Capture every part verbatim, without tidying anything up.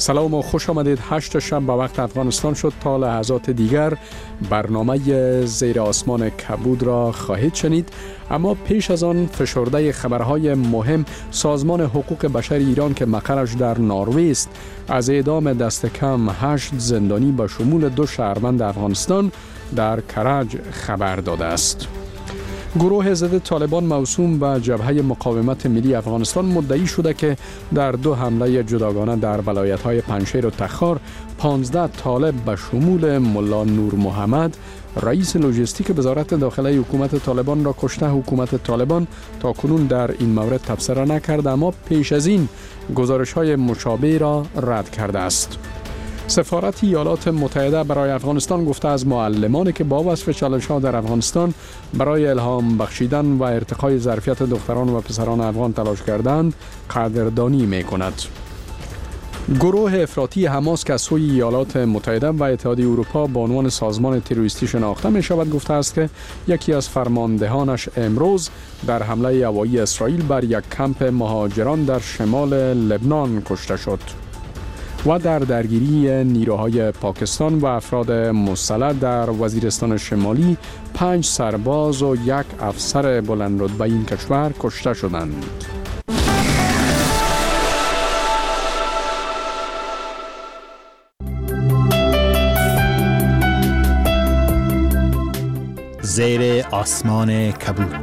سلام و خوش آمدید. هشت شب به وقت افغانستان شد. تا لحظات دیگر برنامه زیر آسمان کبود را خواهید شنید، اما پیش از آن فشرده خبرهای مهم. سازمان حقوق بشر ایران که مقرش در نروژ است از اعدام دست کم هشت زندانی به شمول دو شهروند افغانستان در کرج خبر داده است. گروه ضد طالبان موسوم به جبهه مقاومت ملی افغانستان مدعی شده که در دو حمله جداگانه در ولایت‌های پنجشیر و تخار پانزده طالب به شمول ملا نور محمد رئیس لوجستیک وزارت داخله حکومت طالبان را کشته. حکومت طالبان تا کنون در این مورد تبصره نکرده، اما پیش از این گزارش‌های مشابه را رد کرده است. سفارت ایالات متحده برای افغانستان گفته از معلمانی که با وصف چالش‌ها در افغانستان برای الهام بخشیدن و ارتقای ظرفیت دختران و پسران افغان تلاش کردند قدردانی می‌کند. گروه افراطی حماس که از سوی ایالات متحده و اتحادیه اروپا به عنوان سازمان تروریستی شناخته می شود گفته است که یکی از فرماندهانش امروز در حمله هوایی اسرائیل بر یک کمپ مهاجران در شمال لبنان کشته شد. و در درگیری نیروهای پاکستان و افراد مسلح در وزیرستان شمالی پنج سرباز و یک افسر بلندرتبه این کشور کشته شدند. زیر آسمان کبود.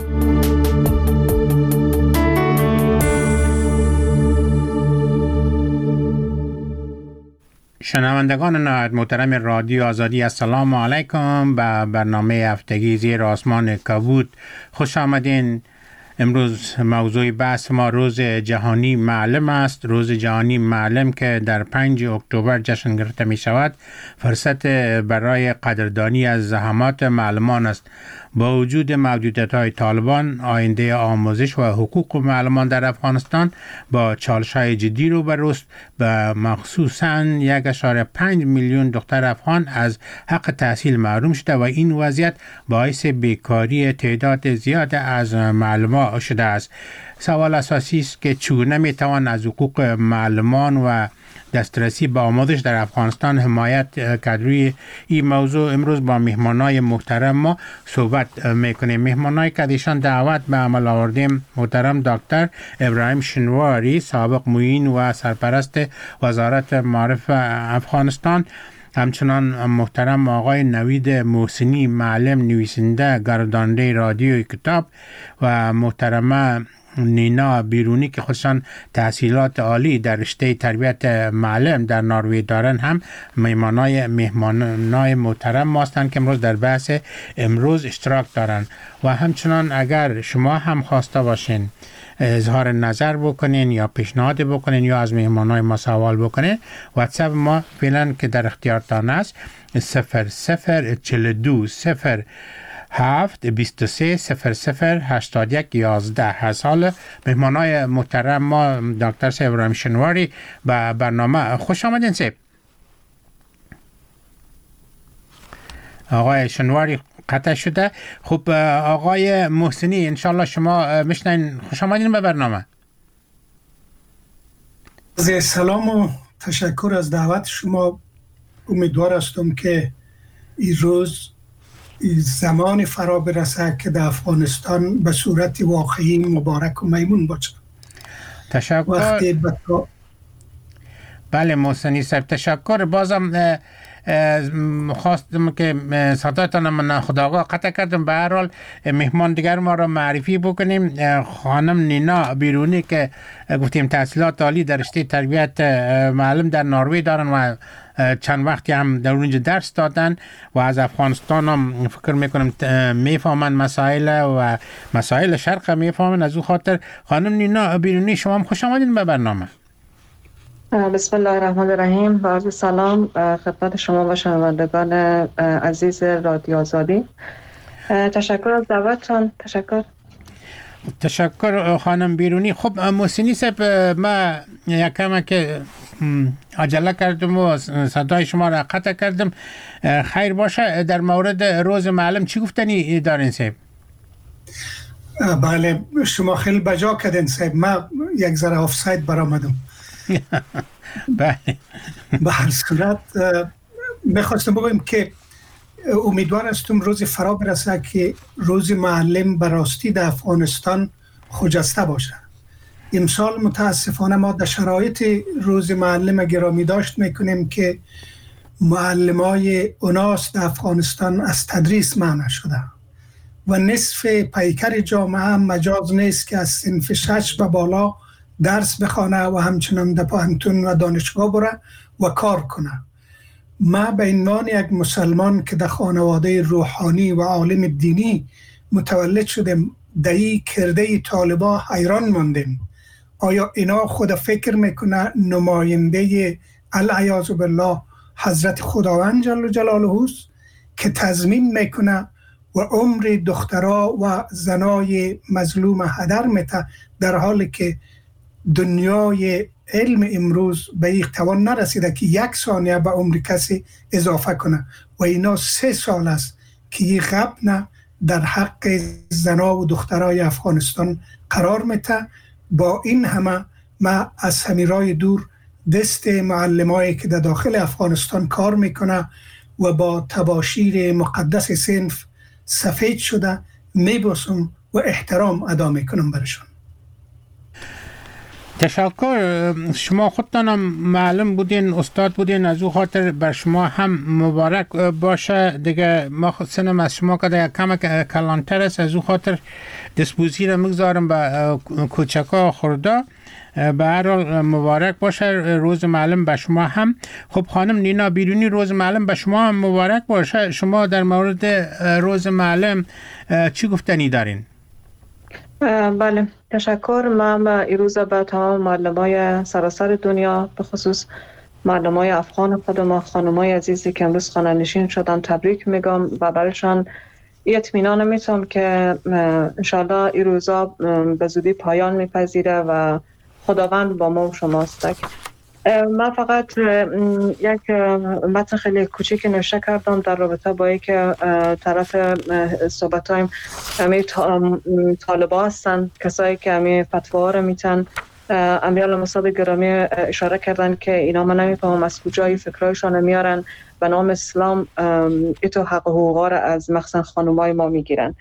شنوندگان نهایت محترم رادیو آزادی، السلام علیکم. به برنامه هفتگی زیر آسمان کبود خوش آمدین. امروز موضوع بحث ما روز جهانی معلم است. روز جهانی معلم که در پنج اکتبر جشن گرفته می شود فرصت برای قدردانی از زحمات معلمان است. با وجود موجودیت‌های طالبان، آینده آموزش و حقوق معلمان در افغانستان با چالش‌های جدی روبروست و مخصوصاً یک اشاره پنج میلیون دختر افغان از حق تحصیل محروم شده و این وضعیت باعث بیکاری تعداد زیاد از معلمان شده است. سوال اساسی است که چگونه می‌توان از حقوق معلمان و دسترسی به آموزش در افغانستان حمایت کرد. روی این موضوع امروز با مهمانای محترم ما صحبت میکنیم. مهمانای که ایشان دعوت به عمل آوردیم محترم دکتر ابراهیم شنواری، سابق معین و سرپرست وزارت معارف افغانستان، همچنان محترم آقای نوید محسنی، معلم، نویسنده، گرداننده رادیو کتاب، و محترمه نینا بیرونی که خودشان تحصیلات عالی در رشته تربیت معلم در نروژ دارن، هم مهمانای مهمانای محترم هستند که امروز در بحث امروز اشتراک دارن. و همچنان اگر شما هم خواسته باشین اظهار نظر بکنین یا پیشنهاد بکنین یا از مهمانای ما سوال بکنین، واتساپ ما فعلا که در اختیارتان است صفر صفر چهل و دو صفر هفت بیست و سه صفر صفر هشتاد و یک یازده هست. حال مهمانای محترم ما دکتر ابراهیم شنواری به برنامه خوش آمدین. سیب آقای شنواری قطع شده. خب آقای محسنی انشالله شما میشنین، خوش آمدین به برنامه. سلام و تشکر از دعوت شما. امیدوار هستم که این روز زمان فرا برسه که در افغانستان به صورت واقعی مبارک و میمون باشه. تشکر. وقتی بتا... بله محسنی صاحب تشکر. بازم خواستم که صدایتان من خداگاه قطع کردم. به هر حال مهمان دیگر ما را معرفی بکنیم. خانم نینا بیرونی که گفتیم تحصیلات عالی در رشته تربیت معلم در نروژ دارن و چند وقتی هم در اونجا درس دادن و از افغانستان هم فکر میکنم میفهمن مسائل و مسائل شرق میفهمن. از او خاطر خانم نینا بیرونی شما هم خوش آمدین به برنامه. بسم الله الرحمن الرحیم. با عرض سلام خدمت شما و شنوندگان عزیز رادیو آزادی. تشکر از دعوتتان. تشکر. تشکر خانم بیرونی. خب محسنی صاحب، ما یکم که عجله کردم و صدای شما را قطع کردم. خیر باشه، در مورد روز معلم چی گفتنی دارین صاحب؟ بله شما خیلی بجا کردین صاحب. ما یک ذره آفساید برآمدم. بله. به هر صورت میخواستم بگویم که امیدوار هستم روز فرا برسه که روز معلم به راستی در افغانستان خجسته باشه. امسال متاسفانه ما در شرایط روز معلم گرامی داشت میکنیم که معلمای اوناس در افغانستان از تدریس منع شده و نصف پیکر جامعه هم مجاز نیست که از صنف شش و بالا درس بخونه و همچنان در پوهنتون و دانشگاه بره و کار کنه. ما به عنوان یک مسلمان که در خانواده روحانی و عالم دینی متولد شدیم در این کرده طالبا حیران ماندیم. آیا اینا خود فکر میکنه نماینده العیاذ بالله حضرت خداوند جل جلاله است که تضمین میکنه و عمر دخترها و زنای مظلوم هدر میته، در حالی که دنیای علم امروز به این توان نرسیده که یک ثانیه به عمر کسی اضافه کنه و اینا سه سال است که این غبن در حق زنا و دخترای افغانستان قرار میته. با این همه ما از همیرای دور دست معلمایی که در داخل افغانستان کار میکنه و با تباشیر مقدس صنف سفید شده میبوسم و احترام ادا میکنم برشون. تشکر. شما خودتان هم معلم بودین، استاد بودین، از او خاطر بر شما هم مبارک باشه. دیگه ما خود سنم از شما که دیگه کم کلانتر است، از او خاطر دستبوزی را مگذارم به کوچکا خورده. به هر حال مبارک باشه روز معلم به شما هم. خب خانم نینا بیرونی، روز معلم به شما هم مبارک باشه. شما در مورد روز معلم چی گفتنی دارین؟ بله تشکر. من این روز به تمام معلمای سراسر دنیا، به خصوص معلمای افغان خود ما، خانمای عزیزی که امروز خانه نشین شدن، تبریک میگم و برایشان اطمینان میتونم که انشالله این روزا به زودی پایان میپذیره و خداوند با ما و شماست. من فقط یک متن خیلی کوچیک نوشته کردم در رابطه با اینکه طرف صحبتایم همه طالبا هستن، کسایی که همه فتوا رو میتن. امیرالله مصعب گرامی اشاره کردن که اینا من نمیفهمم از کجای فکرایشان میارن به نام اسلام ایتو حق حقوقا رو از مخصوصا خانمای ما میگیرن.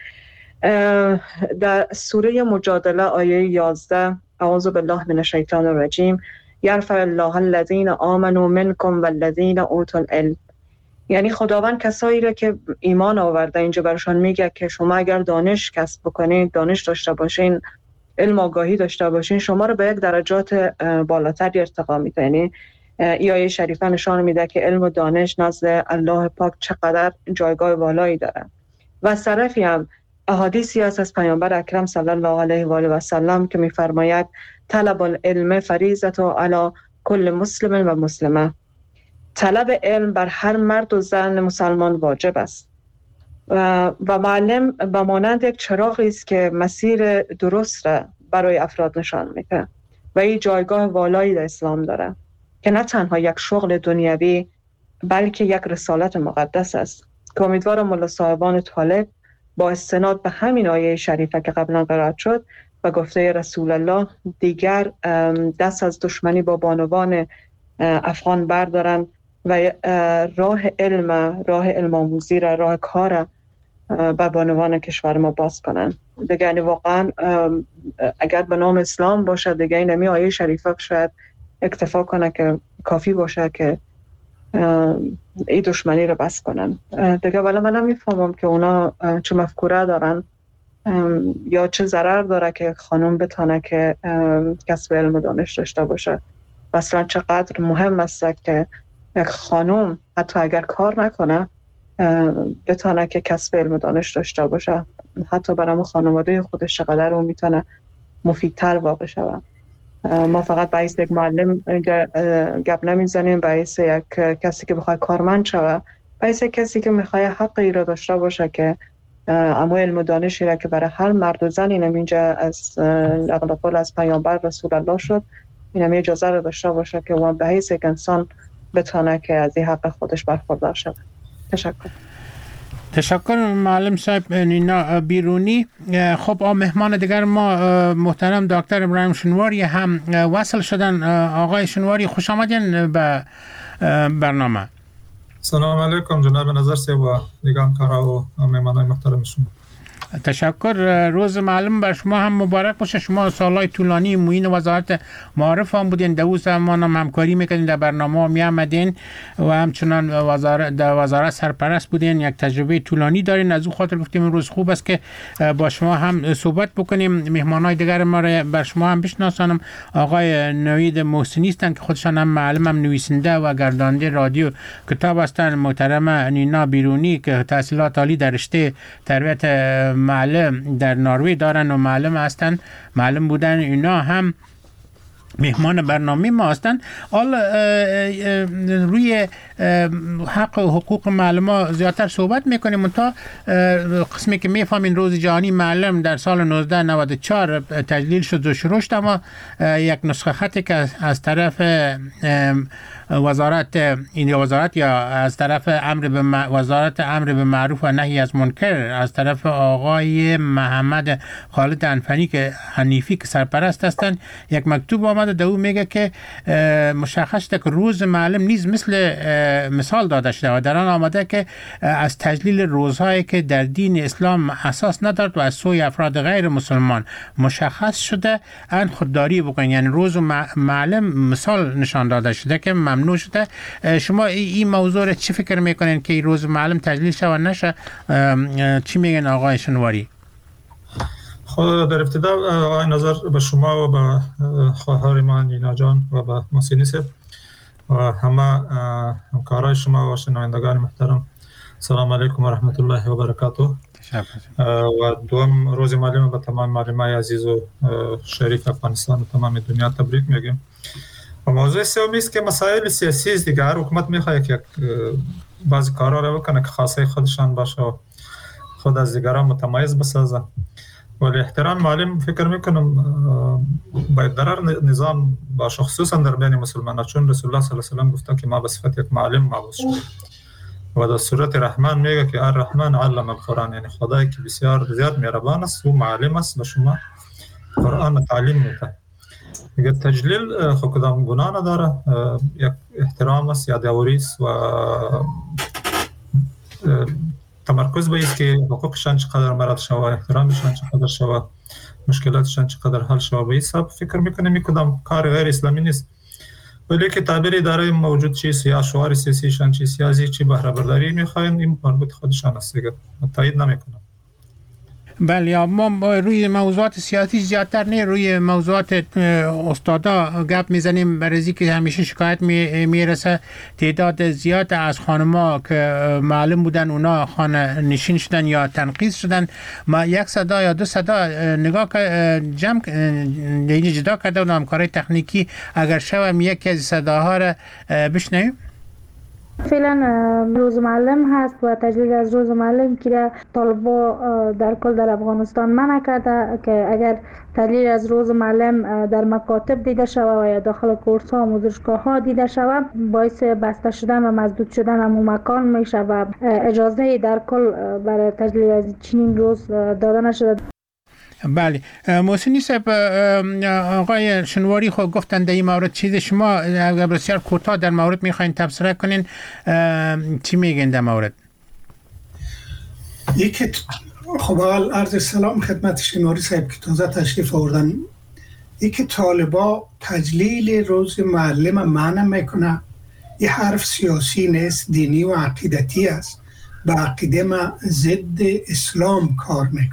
در سوره مجادله آیه یازده، اعوذ بالله من الشیطان الرجیم، یرفع الله الذین آمنوا منکم والذین اوتوا العلم. یعنی خداوند کسایی را که ایمان آورده اینجا برشان میگه که شما اگر دانش کسب بکنید، دانش داشته باشین، علم آگاهی داشته باشین، شما رو به یک درجات بالاتر ارتقا میده. یعنی این آیه شریفه نشان میده که علم و دانش نزد الله پاک چقدر جایگاه بالایی داره. و از طرفی هم احادیثی هست از پیامبر اکرم صلی الله علیه و آله و سلم که میفرماید طلب العلم فریضة علی کل مسلم و مسلمه. طلب علم بر هر مرد و زن مسلمان واجب است و, و معلم به مانند یک چراغی است که مسیر درست را برای افراد نشان میده و این جایگاه والایی در اسلام داره که نه تنها یک شغل دنیوی بلکه یک رسالت مقدس است که امیدوارم ملا صاحبان طالب با استناد به همین آیه شریفه که قبلا قرائت شد و گفته رسول الله دیگر دست از دشمنی با بانوان افغان بردارن و راه علم راه علم آموزی را، راه کار به بانوان کشور ما باز کنن. دیگه یعنی واقعا اگر به نام اسلام باشه دیگه این همی آیه شریفه شاید اکتفا کنه که کافی باشه که این دشمنی رو بس کنن دیگه. ولی من نمیفهمم که اونا چه مفکوره دارن یا چه ضرر داره که خانم بتونه که کسب علم و دانش داشته باشه. اصلا چقدر مهم است که یک خانم حتی اگر کار نکنه بتونه که کسب علم و دانش داشته باشه. حتی برای خانواده خودش چقدر اون میتونه مفیدتر واقع شود. ما فقط باعث یک معلم گپ نمیزنیم، باعث یک کسی که بخواد کارمند شود، باعث کسی که میخواد حقی را داشته باشه که اما علم و دانشی را که برای هر مرد و زن اینم اینجا از نقل قول از پیامبر رسول الله شد، اینم اجازه را داشته باشه که اون به حیث یک انسان بتونه که از این حق خودش برخوردار شود. تشکر. تشکر معلم صاحب نینا بیرونی. خب مهمان دیگر ما محترم دکتر ابراهیم شنواری هم وصل شدن. آقای شنواری خوش آمدین به برنامه. سلام علیکم جناب نظر صاحب و دیگر همکارا و مهمانان محترم شما. تشکر. روز معلم بر شما هم مبارک باشه. شما سالهای طولانی معین وزارت معارف هم بودین، در اون زمان هم همکاری میکنین، در برنامه می آمدین و همچنان وزارت در وزارت سرپرست بودین. یک تجربه طولانی دارین. از اون خاطر گفتیم امروز خوب است که با شما هم صحبت بکنیم. مهمانای دیگر ما را بر شما هم بشناسانم. آقای نوید محسنی هستند که خودشان هم معلم، هم نویسنده و گرداننده رادیو کتاب هستند. محترم نینا بیرونی که تحصیلات عالی در رشته تربیت معلم در نروژ دارن و معلم هستن، معلم بودن. اینا هم مهمان برنامه ما هستند. حالا روی حق و حقوق معلم زیادتر صحبت میکنیم. تا قسمی که میفهمین روز جهانی معلم در سال نوزده نود و چهار تجلیل شد و شروع شد، اما یک نسخه خطی که از طرف وزارت این وزارت یا از طرف امر به وزارت امر به معروف و نهی از منکر از طرف آقای محمد خالد انفنی که حنیفی که سرپرست هستند، یک مکتوب آمده در اون میگه که مشخص شده که روز معلم نیز مثل مثال داده شده و در آن آمده که از تجلیل روزهایی که در دین اسلام اساس ندارد و از سوی افراد غیر مسلمان مشخص شده ان خودداری بکنید. یعنی روز معلم مثال نشان داده شده که ممنوع شده. شما این موضوع را چی فکر میکنین که روز معلم تجلیل شود نشه؟ چی میگن آقای شنواری؟ خود در ابتدا آقای نظر به شما و به خواهر ما نینا جان و به محسنی صاحب و همه همکارای شما و شنوندگان محترم سلام علیکم و رحمت الله و برکاته. و دوم روز معلم به تمام معلمای عزیز و شریف افغانستان و تمام دنیا تبریک میگیم. و موضوع سومی است که مسائل سیاسی است دیگه. هر حکومت میخواد که بعضی کارا رو بکنه که خاصه خودشان باشه و خود از دیگران متمایز بسازه. ولی احترام معلم فکر میکنم باید در نظام باشه، خصوصا در بین مسلمانان، چون رسول الله صلی الله علیه و سلم گفته که ما به صفت یک معلم مبعوث شدیم و در سورت رحمان میگه که الرحمن علم القرآن، یعنی خدایی که بسیار زیاد مهربان است و معلم است به شما قرآن تعلیم میده. میگه تجلیل خود کدام گناه نداره، یک احترام است، یادآوری است و تمرکز باید که حقوقشان چقدر مرد شود، احترامشان چقدر شود، مشکلاتشان چقدر حل شود. به حساب فکر میکنم این کدام کار غیر اسلامی نیست، ولی که تعبیر اداره موجود چیست یا شعار سیاسیشان چیست، سیاسی چی بهره برداری میخواین، این مربوط خودشان است دیگه، تایید نمیکنم. بله، ما روی موضوعات سیاسی زیادتر نه، روی موضوعات استادا گپ میزنیم، برای که همیشه شکایت میرسه تعداد زیاد از خانما که معلم بودن اونا خانه نشین شدن یا تنقیض شدن. ما یک صدا یا دو صدا نگاه جمع جدا کرده و همکارای تکنیکی اگر شوم یکی از صداها را بشنویم. فعلا روز معلم هست و تجلیل از روز معلم که طالبا در کل در افغانستان منع کرده که اگر تجلیل از روز معلم در مکاتب دیده شود و یا داخل کورس ها و آموزشگاه ها دیده شود باعث بسته شدن و مسدود شدن همون مکان میشه و اجازه در کل برای تجلیل از چنین روز داده نشده. بله، محسنی صاحب، آقای شنواری خود گفتن در این مورد چیز، شما اگر بسیار کوتاه در مورد میخواین تبصره کنین چی میگین در مورد؟ یکی خب اول عرض سلام خدمت شنواری صاحب که تازه تشریف آوردن. یکی طالبا تجلیل روز معلم منع میکنه، یه حرف سیاسی نیست، دینی و عقیدتی است، با عقیده ما ضد اسلام کار میکنه.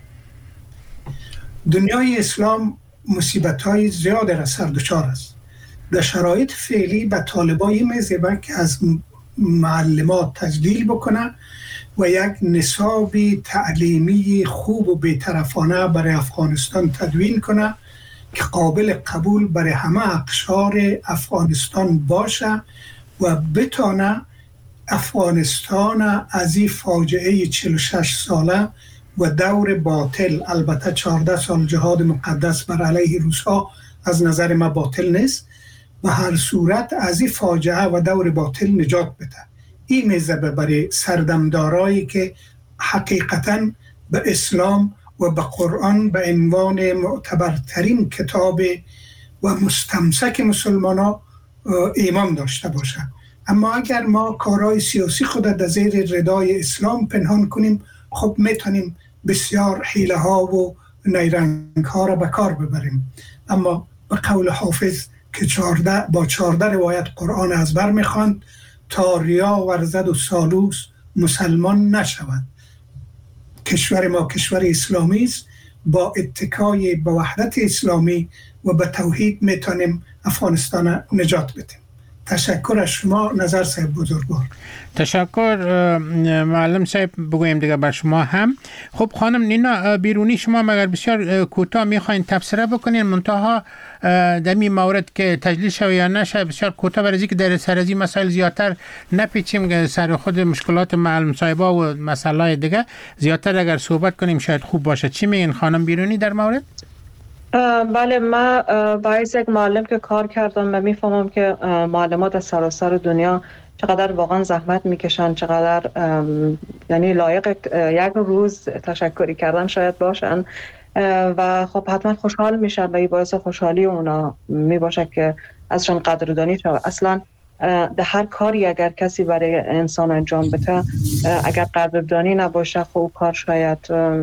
دنیای اسلام مصیبت‌های زیاد را سر دچار است. در شرایط فعلی به طالبای میزبه که از معلمات تجلیل بکنه و یک نصاب تعلیمی خوب و بی‌طرفانه برای افغانستان تدوین کنه که قابل قبول برای همه اقشار افغانستان باشه و بتانه افغانستان از این فاجعه چهل و شش ساله و دور باطل، البته چهارده سال جهاد مقدس بر علیه روس‌ها از نظر ما باطل نیست، و هر صورت از این فاجعه و دور باطل نجات بده. این میزبه برای سردمدارایی که حقیقتاً به اسلام و به قرآن به عنوان معتبرترین کتاب و مستمسک مسلمان ها ایمان داشته باشه. اما اگر ما کارهای سیاسی خود در زیر ردای اسلام پنهان کنیم، خب میتونیم بسیار حیله ها و نیرنگ ها را به کار ببریم. اما به قول حافظ که چارده با چارده روایت قرآن از بر میخواند تا ریا ورزد و سالوس مسلمان نشود. کشور ما کشور اسلامی است، با اتکای به وحدت اسلامی و به توحید میتونیم افغانستان نجات بدیم. تشکر از شما نظر صاحب بزرگوار. تشکر معلم صاحب. بگویم دیگه بر شما هم. خب خانم نینا بیرونی، شما مگر بسیار کوتاه میخواین تبصره بکنین، منتها در این مورد که تجلیل شود یا نشه بسیار کوتاه، برای اینکه در سر از این مسائل زیادتر نپیچیم، سر خود مشکلات معلم صاحبا و مسائل دیگه زیادتر اگر صحبت کنیم شاید خوب باشه. چی میگین خانم بیرونی در مورد؟ بله، من با یک معلم که کار کردم و میفهمم که معلمات از سراسر دنیا چقدر واقعا زحمت میکشن، چقدر یعنی لایق یک روز تشکری کردن شاید باشن و خب حتما خوشحال میشن و این باعث خوشحالی اونا میباشه که ازشان قدردانی شود. اصلا در هر کاری اگر کسی برای انسان انجام بده اگر قدردانی نباشه خب کار شاید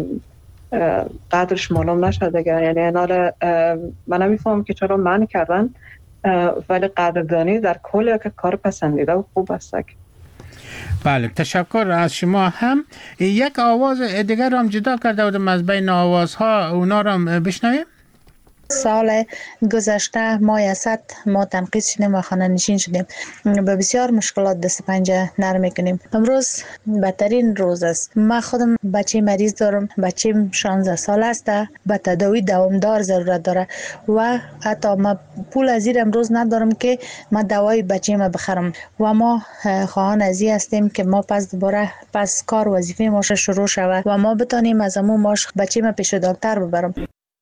قدرش معلوم نشد دیگه. یعنی انال من نمیفهمم که چرا من کردن، ولی قدردانی در کل که کار پسندیده و خوب است. بله تشکر از شما هم. یک آواز دیگر هم جدا کرده بودم از بین آوازها، اونا رو بشنویم. سال گذشته ما یصد ما تنقیص شدیم و خانه نشین شدیم، به بسیار مشکلات دست پنجه نرم میکنیم. امروز بدترین روز است. من خودم بچه مریض دارم، بچه شانزده سال است، به تداوی دوامدار ضرورت داره و حتی ما پول از زیر امروز ندارم که من دوای بچه ما بخرم و ما خواهان ازی هستیم که ما پس دوباره پس کار وظیفه ما شروع شود و ما بتانیم از امون ماش بچه ما پیش دکتر ببرم.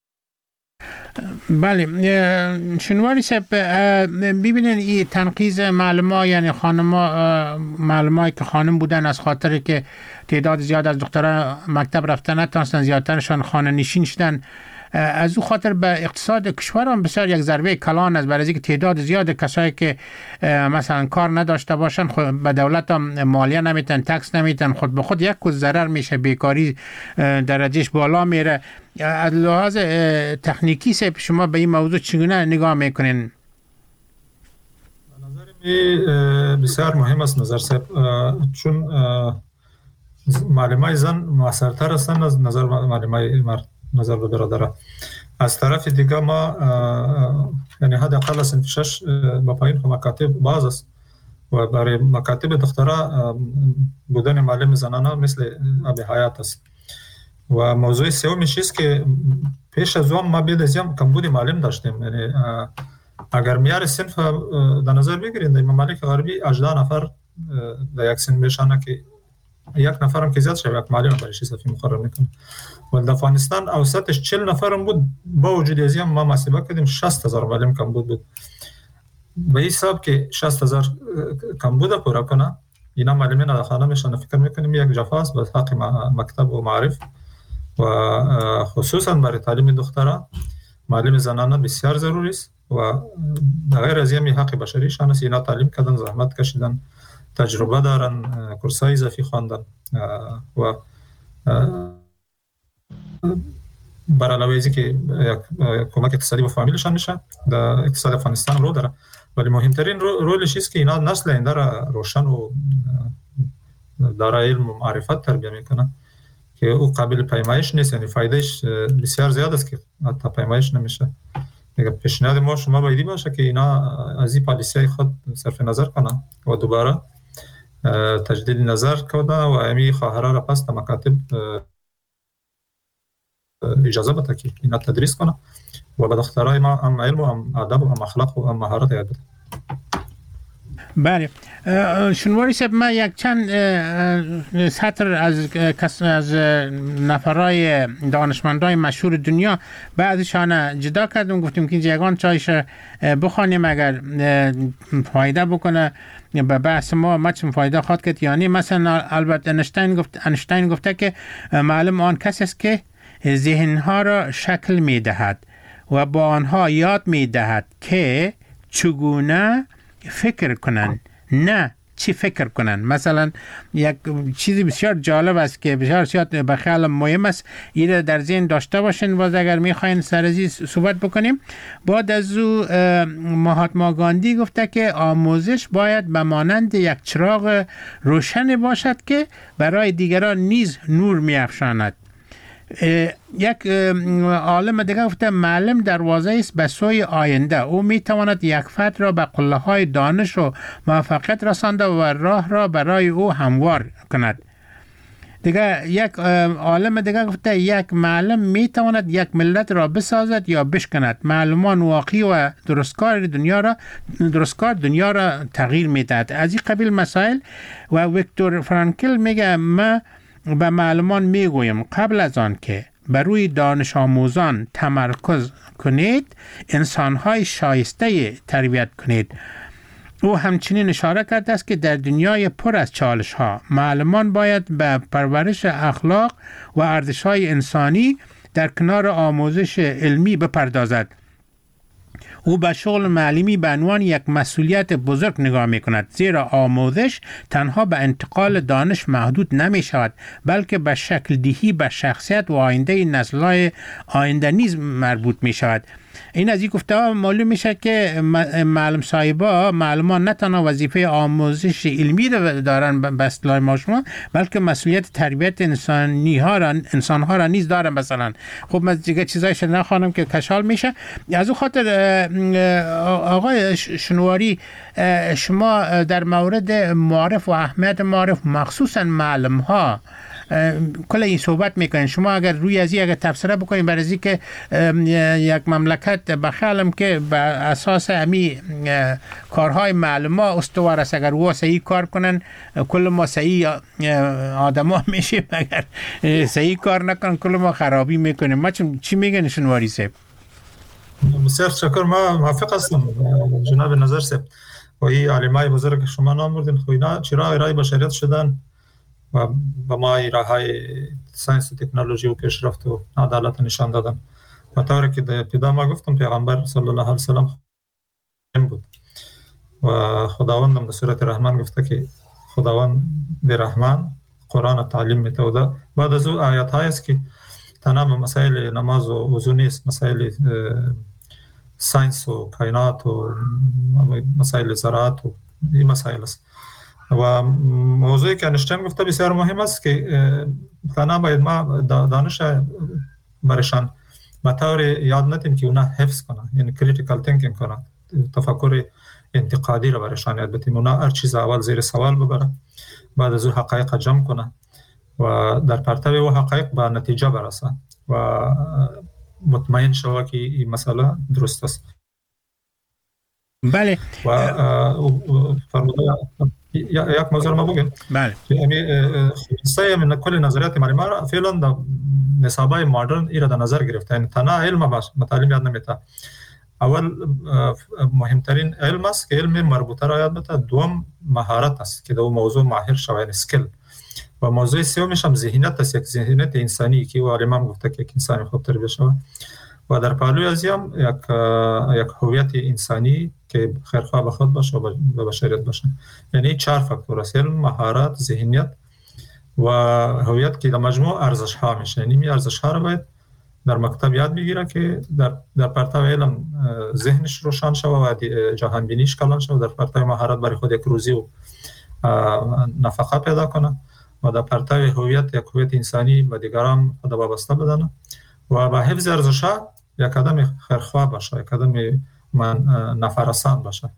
بله شنواری صاحب، ببینین این تنقیض معلم‌ها، یعنی خانم‌ها، معلم‌هایی که خانم بودن از خاطر که تعداد زیاد از دختران مکتب رفتن نتونستن، زیادترشان خانه نشین شدن، از او خاطر به اقتصاد کشور هم بسیار یک ضربه کلان است، برای اینکه تعداد زیاد کسایی که مثلا کار نداشته باشن خود به دولت هم مالیه نمیتن، تکس نمیتن، خود به خود یک کوز ضرر میشه، بیکاری درجهش بالا میره. از لحاظ تکنیکی سه شما به این موضوع چگونه نگاه میکنین؟ نظر می بسیار مهم است نظر صاحب، چون معلمای زن موثرتر هستند از نظر معلمای مرد نظر به برادره. از طرف دیگه ما یعنی حداقل صنف شش با پایین خو مکاتب باز است و برای مکاتب دخترها بودن معلم زنانه مثل آب حیات است. و موضوع سومی چیست که پیش از اون ما بید ازیم کمبود معلم داشتیم. یعنی اگر میار صنف در نظر بگیرید در ممالک غربی هجده نفر در یک صنف بشانه که یک نفر هم که زیاد شد یک معلم برای صفی مقرر میکنه. و در افغانستان اوسطش چهل نفر هم بود، با وجود ازیم ما محاسبه کردیم شصت هزار معلم کمبود بود. به حساب که شصت هزار کمبود پورا کنه، اینا معلمین در خانه میشن، فکر میکنیم یک جفاست به حق مکتب و معارف و خصوصا برای تعلیم دخترها معلم زنانه بسیار ضروری است و غیر از این حق بشری شان است. اینا تعلیم کردن، زحمت کشیدن، تجربه دارن، کورسای اضافی خواندن و برای علاوه ازی که کمک اقتصادی به فامیلشان میشه در اقتصاد افغانستان رو داره، ولی مهمترین رولش است که اینا نسل آینده را روشن و دارای علم و معرفت تربیت میکنه که او قابل پیمایش نیست. یعنی فایدهش بسیار زیاد است که حتی پیمایش نمیشه. دیگه پیشنهاد ما شما بایدی باشه که اینا از این پالیسی خود صرف نظر کنن و دوباره تجدید نظر کنن و امی خواهرها را پس در مکاتب اجازه بده که اینا تدریس کنن و به دخترای ما هم علم و هم ادب و هم اخلاق و هم مهارت یاد بده. بله شنواری صاحب، من یک چند سطر از از نفرای دانشمندای مشهور دنیا بعضشان جدا کردم، گفتیم که یگان چایش بخوانیم اگر فایده بکنه به بحث ما مچم فایده خواهد کرد. یعنی مثلا البرت انشتین گفت انشتین گفته که معلم آن کسی است که ذهنها را شکل می دهد و با آنها یاد می دهد که چگونه فکر کنند، نه چی فکر کنند. مثلا یک چیزی بسیار جالب است که بسیار زیاد به خیال مهم است، این در ذهن داشته باشین باز اگر میخواین سر از این صحبت بکنیم. بعد از او مهاتما گاندی گفته که آموزش باید به مانند یک چراغ روشن باشد که برای دیگران نیز نور میافشاند. یک عالم دیگه گفته معلم دروازه است به سوی آینده، او میتواند یک فرد را به قله های دانش و موفقیت رسانده و راه را برای او هموار کند. دیگه یک عالم دیگه گفته یک معلم میتواند یک ملت را بسازد یا بشکند. معلمان واقعی و درستکار دنیا را درستکار دنیا را تغییر میدهد. از این قبیل مسائل. و ویکتور فرانکل میگه ما به معلمان میگویم قبل از آن که بر روی دانش آموزان تمرکز کنید انسانهای شایسته تربیت کنید. او همچنین اشاره کرده است که در دنیای پر از چالش ها معلمان باید به پرورش اخلاق و ارزش های انسانی در کنار آموزش علمی بپردازد. او به شغل معلمی به عنوان یک مسئولیت بزرگ نگاه می کند، زیرا آموزش تنها به انتقال دانش محدود نمی شود بلکه به شکل دهی به شخصیت و آینده نسل‌های آینده نیز مربوط می شود. این از این گفته معلوم میشه که معلم صاحبا معلمان نه تنها وظیفه آموزش علمی رو دارن به اصطلاح ما شما، بلکه مسئولیت تربیت انسانی ها را انسان ها را نیز دارن. مثلا خب من دیگه چیزایش نخوانم که کشال میشه. از اون خاطر آقای شنواری شما در مورد معرف و اهمیت معرف مخصوصا معلم ها کل این صحبت میکنین. شما اگر روی از این اگر تفسیر بکنین برای از که یک مملکت بخیالم که به اساس امی کارهای معلومه استوار است، اگر او صحیح کار کنن کل ما صحیح آدم ها میشیم، اگر صحیح کار نکنن کل ما خرابی میکنیم. ما چی میگن شنواری صاحب؟ بسیار شکر، ما موافق هستم جناب نظر صاحب. و این علمای بزرگ شما نام بردین خو اینا چرا رای بشریت شدن و به ما راههای ساینس و تکنولوژی و پیشرفت و عدالت نشان دادن. و طوری که در ابتدا ما گفتم پیغمبر صلی الله علیه و سلم بود و خداوند هم در سورت رحمان گفته که خداوند در رحمان قرآن تعلیم میتوده. بعد از او آیات های است که تنها مسائل نماز و وضو نیست، مسائل ساینس و کائنات و مسائل زراعت و این مسائل است. و موضوعی که انشتین گفته بسیار مهم است که تنها باید ما دانش برشان به طور یاد ندیم که اونا حفظ کنن، یعنی کریتیکال تینکینگ کنن، تفکر انتقادی را برشان یاد بدیم. اونا هر چیز اول زیر سوال ببرن، بعد از او حقایق جمع کنن و در پرتو او حقایق به نتیجه برسن و مطمئن شوه که این مسئله درست است. بله. و فرموده یک موضوع ما بگیم. بله. خلاصه من کل نظریات معلمان را فعلا در نصابای مدرن ایرا در نظر گرفته. یعنی تنها علم باش مطالب یاد نمیته. اول مهمترین علم است که علم مربوطه را یاد بده. دوم مهارت است که در موضوع ماهر شوه، یعنی اسکیل. و موضوع سومش هم ذهنیت است، یک ذهنیت انسانی که علمان گفته که انسان خوب تربیت شوه. و در پهلوی از هم یک یک هویت انسانی که خیرخواه به خود باشه و به بشریت باشه. یعنی چهار فاکتور است: علم، مهارت، ذهنیت و هویت که در مجموع ارزش ها میشه. یعنی می ارزش ها رو باید در مکتب یاد بگیره که در در پرتو علم ذهنش روشن شوه و جهان بینیش کلان شوه، در پرتو مهارت برای خود یک روزی و نفقه پیدا کنه و در پرتو هویت یک هویت انسانی و دیگران خود وابسته بدانه و با حفظ ارزش ها یک آدم خیرخواه باشه، یک آدم من نفرسان باشه.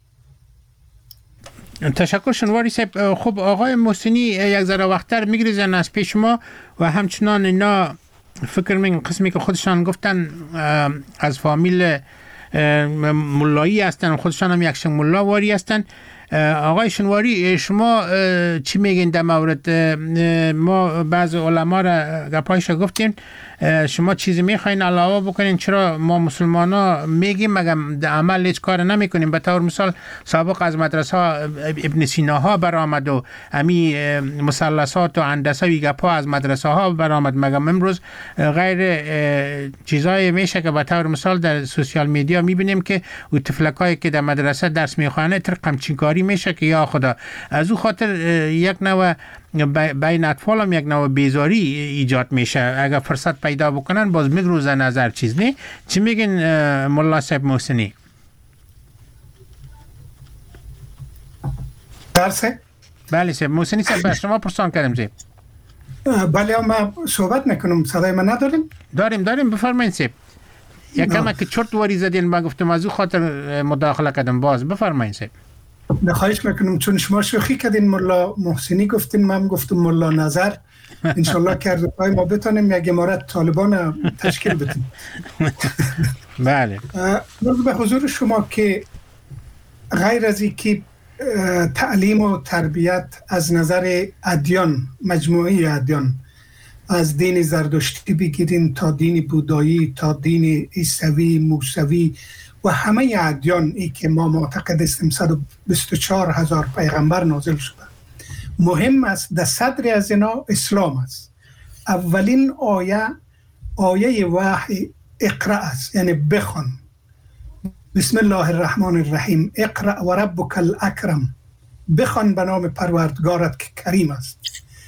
تشکر شنواری صاحب. خب آقای محسنی یک ذره وقتر میگریزن از پیش ما و همچنان اینا فکر من قسمی که خودشان گفتن از فامیل ملایی هستن، خودشان هم یک شنگ ملا واری هستن. آقای شنواری شما چی میگین در مورد ما بعض علما را گپایش گفتین شما چیزی میخواین علاوه بکنین چرا ما مسلمان ها میگیم مگم در عمل هیچ کار نمیکنیم؟ به طور مثال سابق از مدرسه ها ابن سینا ها برآمد و امی مثلثات و هندسه گپا از مدرسه ها برآمد مگم امروز غیر چیزای میشه که به طور مثال در سوشیال میدیا میبینیم که او طفلکایی که در مدرسه درس میخوانه تر قمچینکاری میشه که یا خدا از او خاطر یک نوع بین اطفال هم یک نوع بیزاری ایجاد میشه. اگر فرصت پیدا بکنن باز میگروزه نظر چیز نه. چی میگین مولا صاحب محسنی؟ درسه؟ بله صاحب محسنی صاحب به شما پرسان کردم صاحب. بله ما صحبت نکنم صدای من نداریم؟ داریم داریم بفرمایید صاحب. یکم که چرت واری زدین ما گفتم از او خاطر مداخله کردم باز بفرمایید صاحب. نخواهش میکنم چون شما شوخی کردین مولا محسنی گفتین من گفتم مولا نظر انشالله که پای ما بتانیم یک امارت طالبان تشکیل بدیم. بله به حضور شما که غیر از اینکه تعلیم و تربیت از نظر ادیان مجموعی ادیان از دین زردشتی بگیرین تا دین بودایی تا دین عیسوی موسوی و همه ادیان ای که ما معتقد هستیم صد و بیست و چهار هزار پیغمبر نازل شده مهم است در صدر از اینا اسلام است. اولین آیه آیه وحی اقرأ است یعنی بخوان. بسم الله الرحمن الرحیم اقرأ و ربک الاکرم بخوان به نام پروردگارت که کریم است.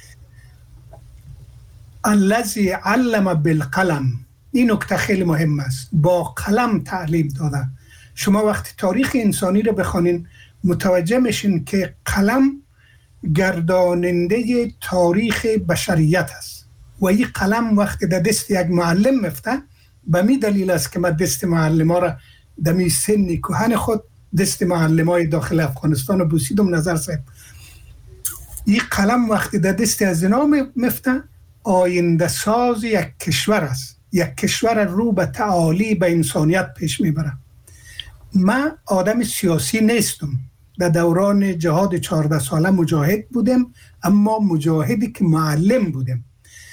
الذی علم بالقلم این نکته خیلی مهم است با قلم تعلیم داده. شما وقتی تاریخ انسانی رو بخوانین متوجه میشین که قلم گرداننده تاریخ بشریت است و این قلم وقتی در دست یک معلم مفته به می دلیل است که من دست معلم ها را در می سن کهن خود دست معلم های داخل افغانستان رو بوسیدم نظر صاحب. این قلم وقتی در دست از اینا مفته آینده ساز یک کشور است. یک کشور رو به تعالی به انسانیت پیش میبره. من آدم سیاسی نیستم. در دوران جهاد چهارده ساله مجاهد بودم اما مجاهدی که معلم بودم.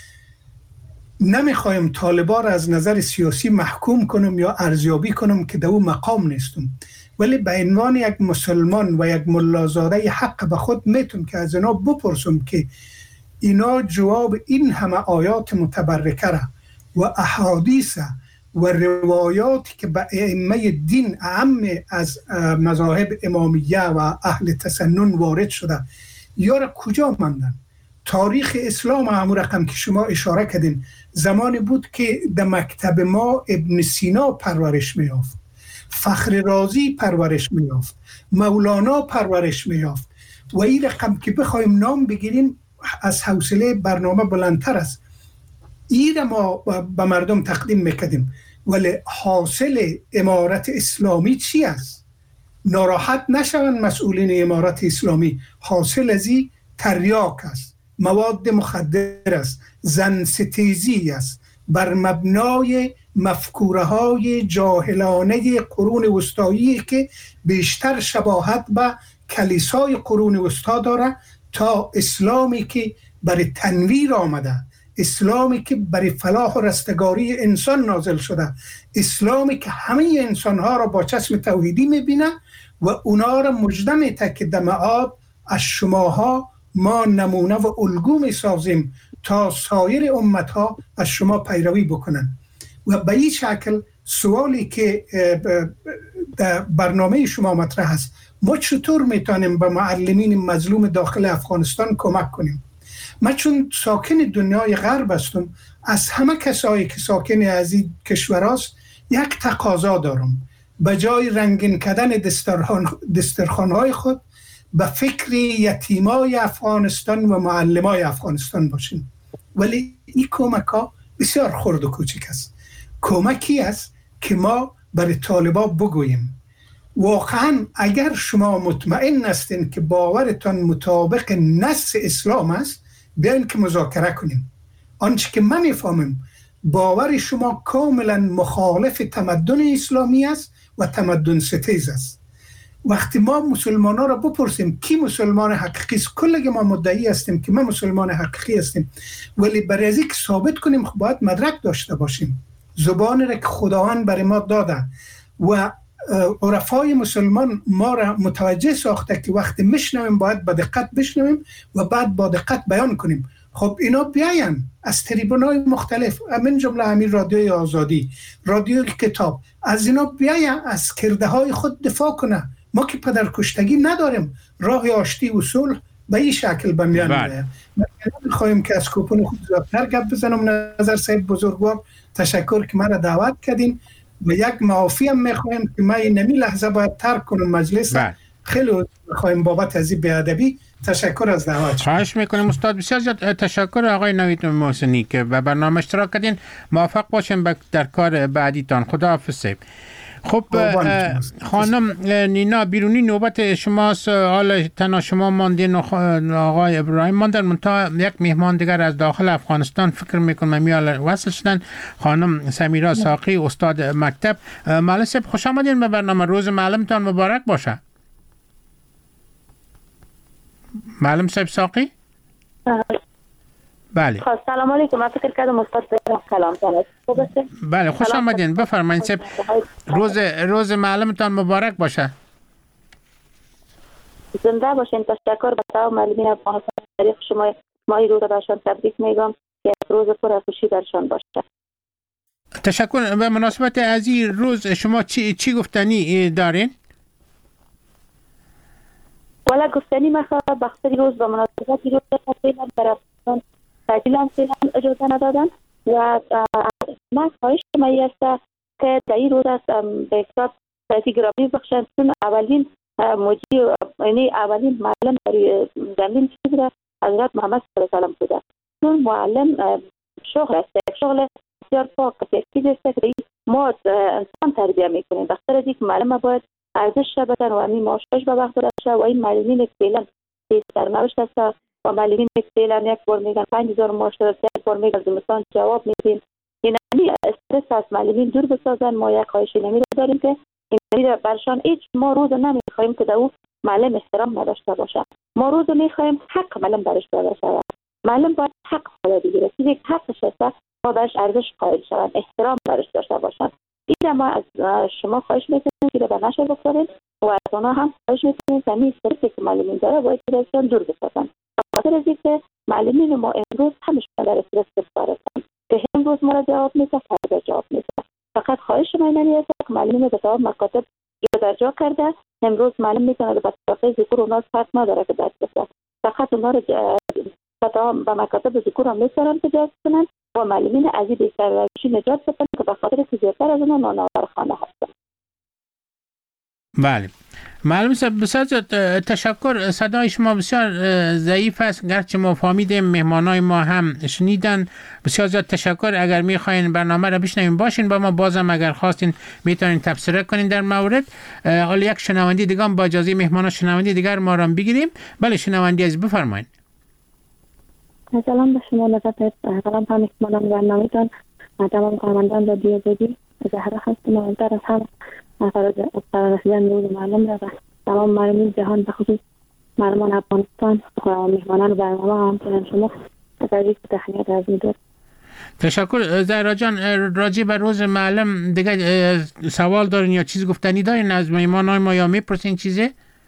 نمیخوایم طالبان را از نظر سیاسی محکوم کنم یا ارزیابی کنم که در اون مقام نیستم ولی به عنوان یک مسلمان و یک ملازاده حق به خود میتونم که از اینا بپرسم که اینا جواب این همه آیات متبرکه را و احادیث و روایاتی که به ائمه دین اعم از مذاهب امامیه و اهل تسنن وارد شده یا کجا ماندن؟ تاریخ اسلام همون رقم که شما اشاره کردین زمانی بود که در مکتب ما ابن سینا پرورش میافت، فخر رازی پرورش میافت، مولانا پرورش میافت و این رقم که بخوایم نام بگیریم از حوصله برنامه بلندتر است. این ما به مردم تقدیم میکردیم ولی حاصل امارت اسلامی چی است؟ ناراحت نشوند مسئولین امارت اسلامی. حاصل از این تریاک است، مواد مخدر است، زن ستیزی است بر مبنای مفکوره های جاهلانه قرون وسطایی که بیشتر شباهت به کلیسای قرون وسطا داره تا اسلامی که برای تنویر آمده، اسلامی که برای فلاح و رستگاری انسان نازل شده، اسلامی که همه انسانها را با چشم توحیدی میبینه و اونا را مژده میده که در معاد از شماها ما نمونه و الگو میسازیم تا سایر امتها از شما پیروی بکنن. و به این شکل سوالی که در برنامه شما مطرح است ما چطور میتونیم به معلمین مظلوم داخل افغانستان کمک کنیم؟ من چون ساکن دنیای غرب هستم از همه کسایی که ساکن از این کشور است یک تقاضا دارم به جای رنگین کردن دسترخوان‌های خود به فکر یتیمای افغانستان و معلمای افغانستان باشیم. ولی این کمک ها بسیار خرد و کوچک است. کمکی است که ما برای طالبا بگوییم واقعا اگر شما مطمئن هستین که باورتان مطابق نص اسلام است بیاین که مذاکره کنیم. آنچه که من میفهمم باور شما کاملا مخالف تمدن اسلامی است و تمدن ستیز است وقتی ما مسلمان ها را بپرسیم کی مسلمان حقیقی است، کلگی ما مدعی هستیم که ما مسلمان حقیقی هستیم، ولی برای از اینکه ثابت کنیم خب باید مدرک داشته باشیم، زبانی را که خداوند برای ما داده و عرفای مسلمان ما را متوجه ساخته که وقتی میشنویم باید با دقت بشنویم و بعد با دقت بیان کنیم. خب اینا بیاین از تریبونای مختلف، من جمله همین رادیوی آزادی، رادیوی کتاب، از اینا بیاین از کرده های خود دفاع کنه. ما که پدرکشتگی نداریم، راه آشتی و صلح به این شکل به میان میاد. میخوایم که از کوپن خود زیادتر گپ بزنم. نظر صاحب بزرگوار تشکر که مرا دعوت کردین و یک معافی هم میخوایم که من نمی لحظه باید ترک کنم مجلس. بله. خیلی میخوایم بابت از این بیادبی. تشکر از دعوت. خواهش میکنیم استاد. بسیار زیاد تشکر آقای نوید محسنی که به برنامه اشتراک کردین. موفق باشیم در کار بعدیتان. خداحافظ. خب خانم نینا بیرونی نوبت شماست. حالا تنها شما ماندین آقای ابراهیم ماندن، منتها یک مهمان دیگر از داخل افغانستان فکر میکنم میال وصل شدن، خانم سمیرا ساقی استاد مکتب. معلم صاحب خوش آمدین به برنامه. روز معلمتان مبارک باشه. معلم صاحب ساقی. بله. خب سلام علیکم. من فکر کردم استاد کلام کنه. بله خوش آمدین. بفرمایید صاحب. روز روز معلمتان مبارک باشه. زنده باشین. تشکر به تمام معلمین افغانستان. تاریخ شما ما این روز برشان تبریک میگم که روز پر از خوشی برشان باشه. تشکر. به مناسبت از این روز شما چی چی گفتنی دارین؟ والا گفتنی مخواه بخصری روز به مناسبت روز فیلم در افغانستان تعطیل هم فیلم اجازه ندادن و من خواهش مایی است که در این روز است به حساب سیاسی گرامی بخشن، چون اولین مجری یعنی اولین معلم در زمین چیز را حضرت محمد صلی الله علیه و سلم بوده. چون معلم شغل است، شغل بسیار پاک تفکیز است که ما انسان تربیه میکنیم. بخاطر اینکه معلم باید ارزش بدن و همین معاشش به وقت داشته و این معلمین که فعلا سرنوشت است و معلمین که فعلا یک بار میگن پنج هزار معاش دارد، یک بار میگن زمستان جواب میدیم. این همین استرس از معلمین دور بسازن. ما یک خواهشی نمی داریم که این برشان هیچ ما روز نمیخوایم که در او معلم احترام نداشته باشه. ما روز میخوایم حق معلم برش داده شود. معلم باید حق خود بگیره. چیزی که حقش است ما برش ارزش قائل شوند، احترام برش داشته باشند. این ما از شما خواهش میکنیم که به نشر بکنید و از آنها هم خواهش میکنیم که همین استرسی که معلمین داره باید که دور بسازن. بخاطر از اینکه معلمین ما امروز همشون در استرس گرفتار هستند که امروز ما را جواب میده، فردا جواب میده. فقط خواهش من اینه که معلمین به تمام مکاتب جا در جا کرده. امروز معلم میتونه به واسطه ذکر اونها فرق نداره که دست بده. فقط اونها رو به تمام به مکاتب ذکر هم میتونن که جذب کنن و معلمین از این بی‌سرپرستی نجات بدن که به خاطر که زیادتر از اونها نانآورخانه هستن. بله. معلم صاحب بسیار تشکر. صدای شما بسیار ضعیف است، گرچه ما فهمیدیم مهمانای ما هم شنیدن. بسیار زیاد تشکر. اگر میخواین برنامه را بشنوین باشین با ما، بازم اگر خواستین میتونین تبصره کنین در مورد. حالا یک شنوندی دیگه با اجازه مهمانا شنوندی دیگر ما را بگیریم. بله شنوندی از بفرمایید. سلام به شما نظر سلام هم مهمانان برنامه‌تان، تمام کارمندان رادیو آزادی. زهرا هستم. مهمتر از همه فرارسیدن روز معلم را و تمام معلمین جهان به خصوص معلمان افغانستان و مهمانان برنامه همچنین شما تبریک و تهنیت عرض می‌کنم. تشکر. زهرا جان راجع به روز معلم دیگه سوال دارین یا چیز گفتنی دارین از مهمانان ما یا میپرسین چیزی؟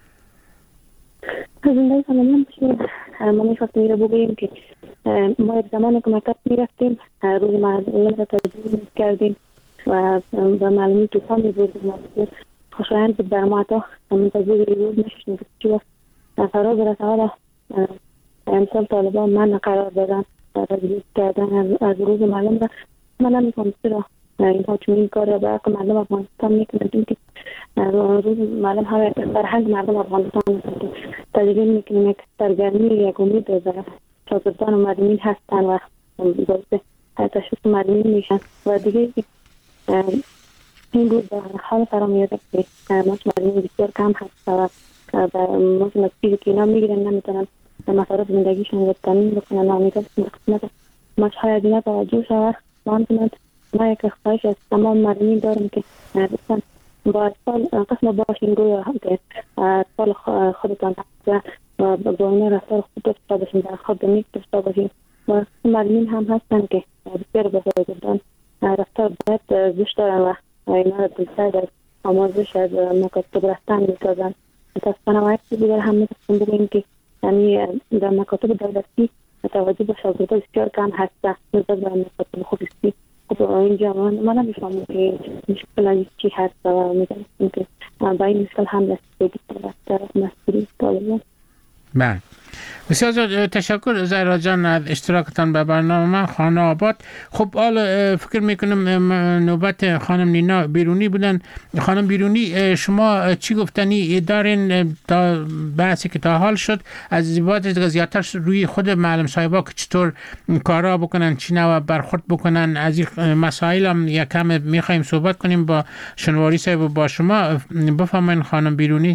از این سلام ما می‌خواستیم رو بگوییم که ما یک زمان که مکتب می‌رفتیم روز معلم را تجربه کردیم و به معلمی توفان می‌بردیم. خوشایند بود بر ما تا منتظر روز نشستیم که چی وقت فرا برسه امسال طالبان من قرار دادن تجربه کردن از روز معلم را. من نمی‌فهم چرا اینها چون این کار را برای مردم افغانستان میکنند که روز معلم همه فرهنگ مردم افغانستان هستند. تجربه میکنیم یک سرگرمی یک امید در شاگردان و معلمین هستند و باعث تشویق معلمین میشن و دیگه این روز در حال فرا میاد که معلمین بسیار کم هست و مثلا چیزی که اینا میگیرن نمیتونن مصارف زندگیشون رو تامین بکنن و امیدوارم که قسمت مشاهد دینا توجه شود. ما همچنین ما یک خواهش از تمام معلمین دارم که دوستان با سال قسم باشین گویا که سال خودتان هست و با این رفتار خود داشته باشین، در خود نیک داشته باشین. و معلمین هم هستن که بسیار بزرگان رفتار باید زشت دارن و اینا را دلسر در آمازش از مکاتب رفتن میسازن. متاسفانه و یک دیگر هم میتونیم بگیم که یعنی در مکاتب دولتی توجه به شاگردان بسیار کم هسته نسبت به مکاتب خصوصی. خب اینجا من نمیفهمم که مشکل چی هست و میدونستم که با این مشکل هم رسیدگی در مسئولی طالبان. بله، بسیار زیاد تشکر زهرا جان از اشتراکتان به برنامه خانه آباد. خب حالا فکر میکنم نوبت خانم نینا بیرونی بودن. خانم بیرونی شما چی گفتنی دارین تا بحثی که تا حال شد از بعد زیادتر روی خود معلم صاحبا که چطور کارا بکنن، چی نوع برخورد بکنن، از این مسائل هم یکم میخوایم صحبت کنیم با شنواری صاحب و با شما. بفرمایید خانم بیرونی.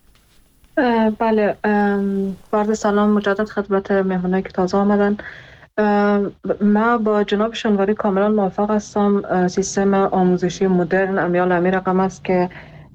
بله، عرض سلام مجدد خدمت مهمانایی که تازه آمدن. ما با جناب شنواری کاملا موافق هستم. سیستم آموزشی مدرن امیال امی رقم است که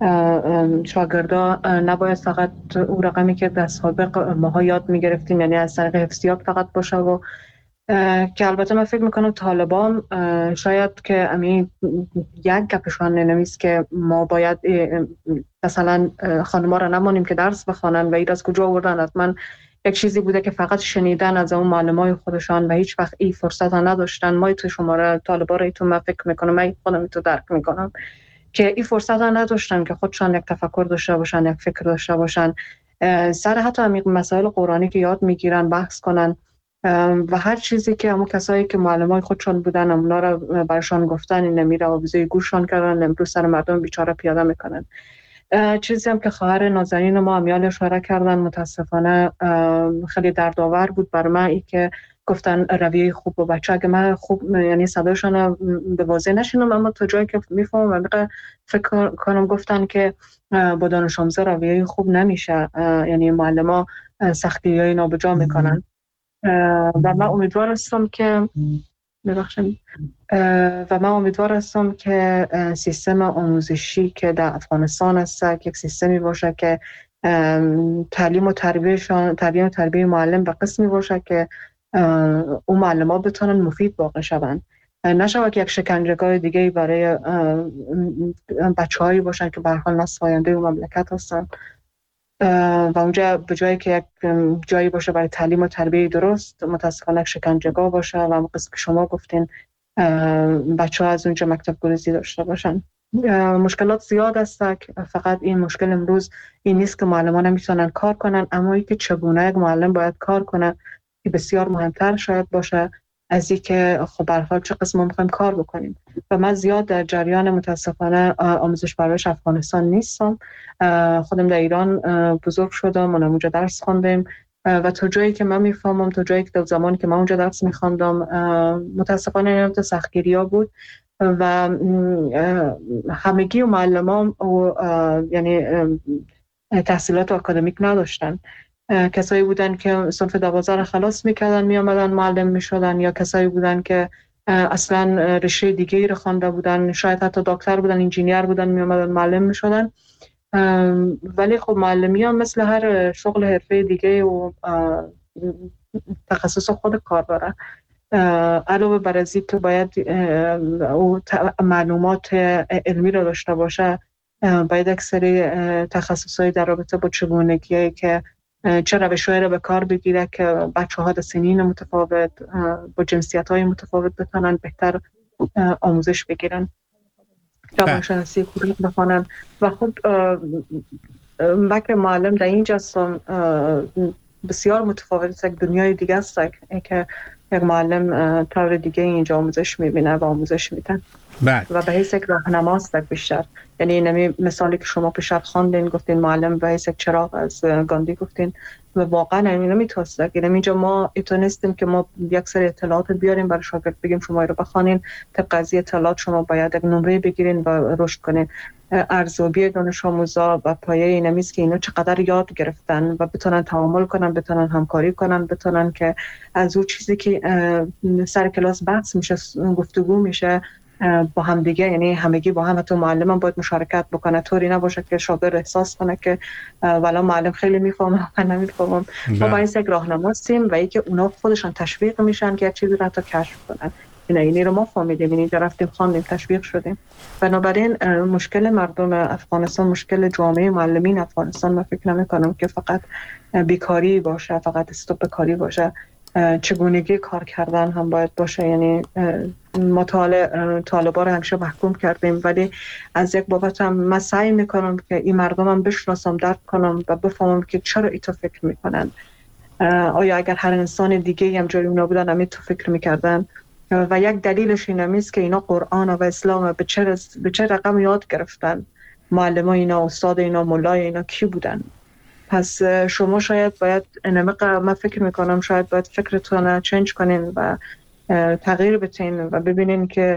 شاگردا نباید فقط اون رقمی که در سابق ماها یاد میگرفتیم، یعنی از طریق حفظیات فقط باشه و که البته من فکر میکنم طالبان شاید که امی یک گپشان نمیست که ما باید مثلا خانم‌ها را نمانیم که درس بخوانن و این از کجا آوردن. حتما یک چیزی بوده که فقط شنیدن از اون معلمای خودشان و هیچ وقت این فرصت ها نداشتن. ما تو شماره طالبا را تو من فکر میکنم، من خودم تو درک میکنم که این فرصت ها نداشتن که خودشان یک تفکر داشته باشن، یک فکر داشته باشن، سر حتی عمیق مسائل قرآنی که یاد میگیرن بحث کنن و هر چیزی که همون کسایی که معلمای خودشان بودن اونا را برشان گفتن این نمیره و بزای گوششان کردن، امروز سر مردم بیچاره پیاده میکنن. چیزی هم که خواهر نازنین ما امیال اشاره کردن متاسفانه خیلی دردآور بود بر من، ای که گفتن رویه خوب و بچه اگه من خوب یعنی صداشون به واضح نشینم اما تا جایی که میفهمم فکر کنم گفتن که با دانش آموزا رویه خوب نمیشه، یعنی معلما سختی‌های نابجا میکنن و من امیدوار هستم که ببخشید و من امیدوار هستم که سیستم آموزشی که در افغانستان است یک سیستمی باشه که تعلیم و تربیهشان تعلیم و تربیه معلم به قسمی باشه که اون معلم‌ها بتونن مفید واقع شوند، نشود که یک شکنجهگاه دیگه برای بچه‌هایی باشن که به هر حال نسل آینده مملکت هستن و اونجا به جایی که یک جایی باشه برای تعلیم و تربیه درست متاسفانه یک شکنجهگاه باشه و قسم که شما گفتین بچه‌ها از اونجا مکتب گریزی داشته باشن. مشکلات زیاد است، فقط این مشکل امروز این نیست که معلمان نمیتونن کار کنن، اما اینکه چگونه یک معلم باید کار کنه که بسیار مهمتر شاید باشه از اینکه خب به هر حال چه قسم ما می‌خوایم کار بکنیم. و من زیاد در جریان متاسفانه آموزش پرورش افغانستان نیستم، خودم در ایران بزرگ شدم و اونجا درس خواندم و تا جایی که من میفهمم تا جایی که در زمانی که من اونجا درس می‌خواندم متاسفانه این سختگیری‌ها بود و همگی و معلمان و یعنی تحصیلات آکادمیک نداشتن. کسایی بودن که صنف دوازده را خلاص میکردن میامدن معلم میشدن، یا کسایی بودن که اصلا رشته دیگه را خوانده بودن، شاید حتی دکتر بودن، انجینیر بودن، میامدن معلم میشدن. ولی خب معلمی هم مثل هر شغل حرفه دیگه و تخصص خود کار داره. علاوه بر از این که باید معلومات علمی را داشته باشه، باید اکثری تخصصهای در رابطه با چگونگیه که چه روش‌هایی را به کار بگیره که بچه‌ها در سنین متفاوت با جنسیت‌های متفاوت بتونن بهتر آموزش بگیرن، روانشناسی خوب بخونن. و خب من که معلم در اینجا هستم بسیار متفاوت است، یک دنیای دیگه است که یک معلم طور دیگه اینجا آموزش می‌بینه و آموزش میدن و به حیث یک راهنما است بیشتر. یعنی نمی مثالی که شما پیشتر خواندین گفتین معلم به حیث یک چراغ از گاندی گفتین و واقعا نمی نمیتوسته که اینجا ما ایتونستیم که ما یک سری اطلاعات بیاریم برای شاگرد بگیم شما رو بخونین، طبق از اطلاعات شما باید یک نمره بگیرین و رشد کنین. ارزیابی دانش آموزا و پایه این است که اینا چقدر یاد گرفتن و بتونن تعامل کنن، بتونن همکاری کنن، بتونن که از اون چیزی که سر کلاس بحث میشه، گفتگو میشه، با هم دیگه، یعنی همگی با هم، حتی معلم هم باید مشارکت بکنه، طوری نباشه که شاگرد احساس کنه که والا معلم خیلی میفهمه من نمیفهمم. ما با این یک راهنما هستیم و اینکه اونا خودشان تشویق میشن که یک چیزی رو حتی کشف کنن. اینی رو ما فهمیدیم، اینی رفتیم خواندیم تشویق شدیم. بنابراین مشکل مردم افغانستان، مشکل جامعه معلمین افغانستان، من فکر نمی کنم که فقط بیکاری باشه، فقط استوپ کاری باشه، چگونگی کار کردن هم باید باشه. یعنی ما طالبا رو همیشه محکوم کردیم، ولی از یک بابت هم من سعی میکنم که این مردم هم بشناسم، درک کنم و بفهمم که چرا ای تو فکر میکنن. آیا اگر هر انسان دیگه هم جای اونا بودن همین تو فکر میکردن؟ و یک دلیلش این همیست که اینا قرآن و اسلام به چه به چه رقم یاد گرفتن. معلم اینا، استاد اینا، مولای اینا کی بودن؟ پس شما شاید باید انمق من فکر میکنم شاید باید فکرتون چنج کنین و تغییر بتین و ببینین که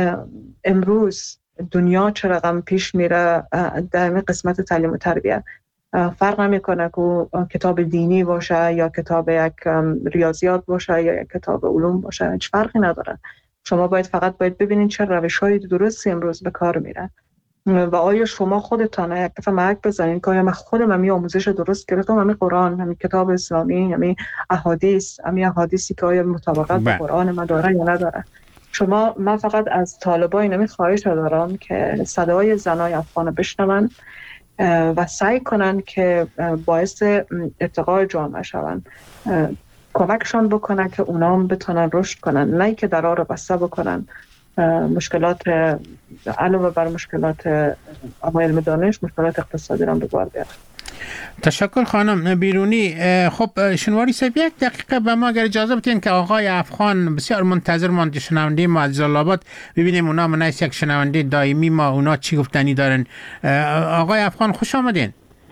امروز دنیا چه رقم پیش میره در این قسمت تعلیم و تربیت. فرق نمیکنه که کتاب دینی باشه یا کتاب یک ریاضیات باشه یا یک کتاب علوم باشه، هیچ فرقی نداره. شما باید فقط باید ببینین چه روش‌های درستی امروز به کار میره و آیا شما خودتان یک دفعه محک بزنین که آیا من خودم همی آموزش درست گرفتم، همی قرآن، همی کتاب اسلامی، همی احادیث، همی احادیثی که آیا مطابقت با قرآن من داره یا نداره. شما من فقط از طالبای نمی خواهش دارم که صدای زنای افغان بشنون و سعی کنن که باعث ارتقای جامعه شون، کمکشان بکنن که اونا هم بتونن رشد کنن، نه که درا رو بسته بکنن. مشکلات علاوه بر مشکلات علم دانش، مشکلات اقتصادی را به بار بیارن. تشکر خانم بیرونی. خب شنواری صاحب یک دقیقه به ما اگر اجازه بدین که آقای افغان بسیار منتظر ماند، شنونده ما از آباد، ببینیم اونا منیس یک شنونده دائمی ما، اونا چی گفتنی دارن. آقای افغان خوش آمدین.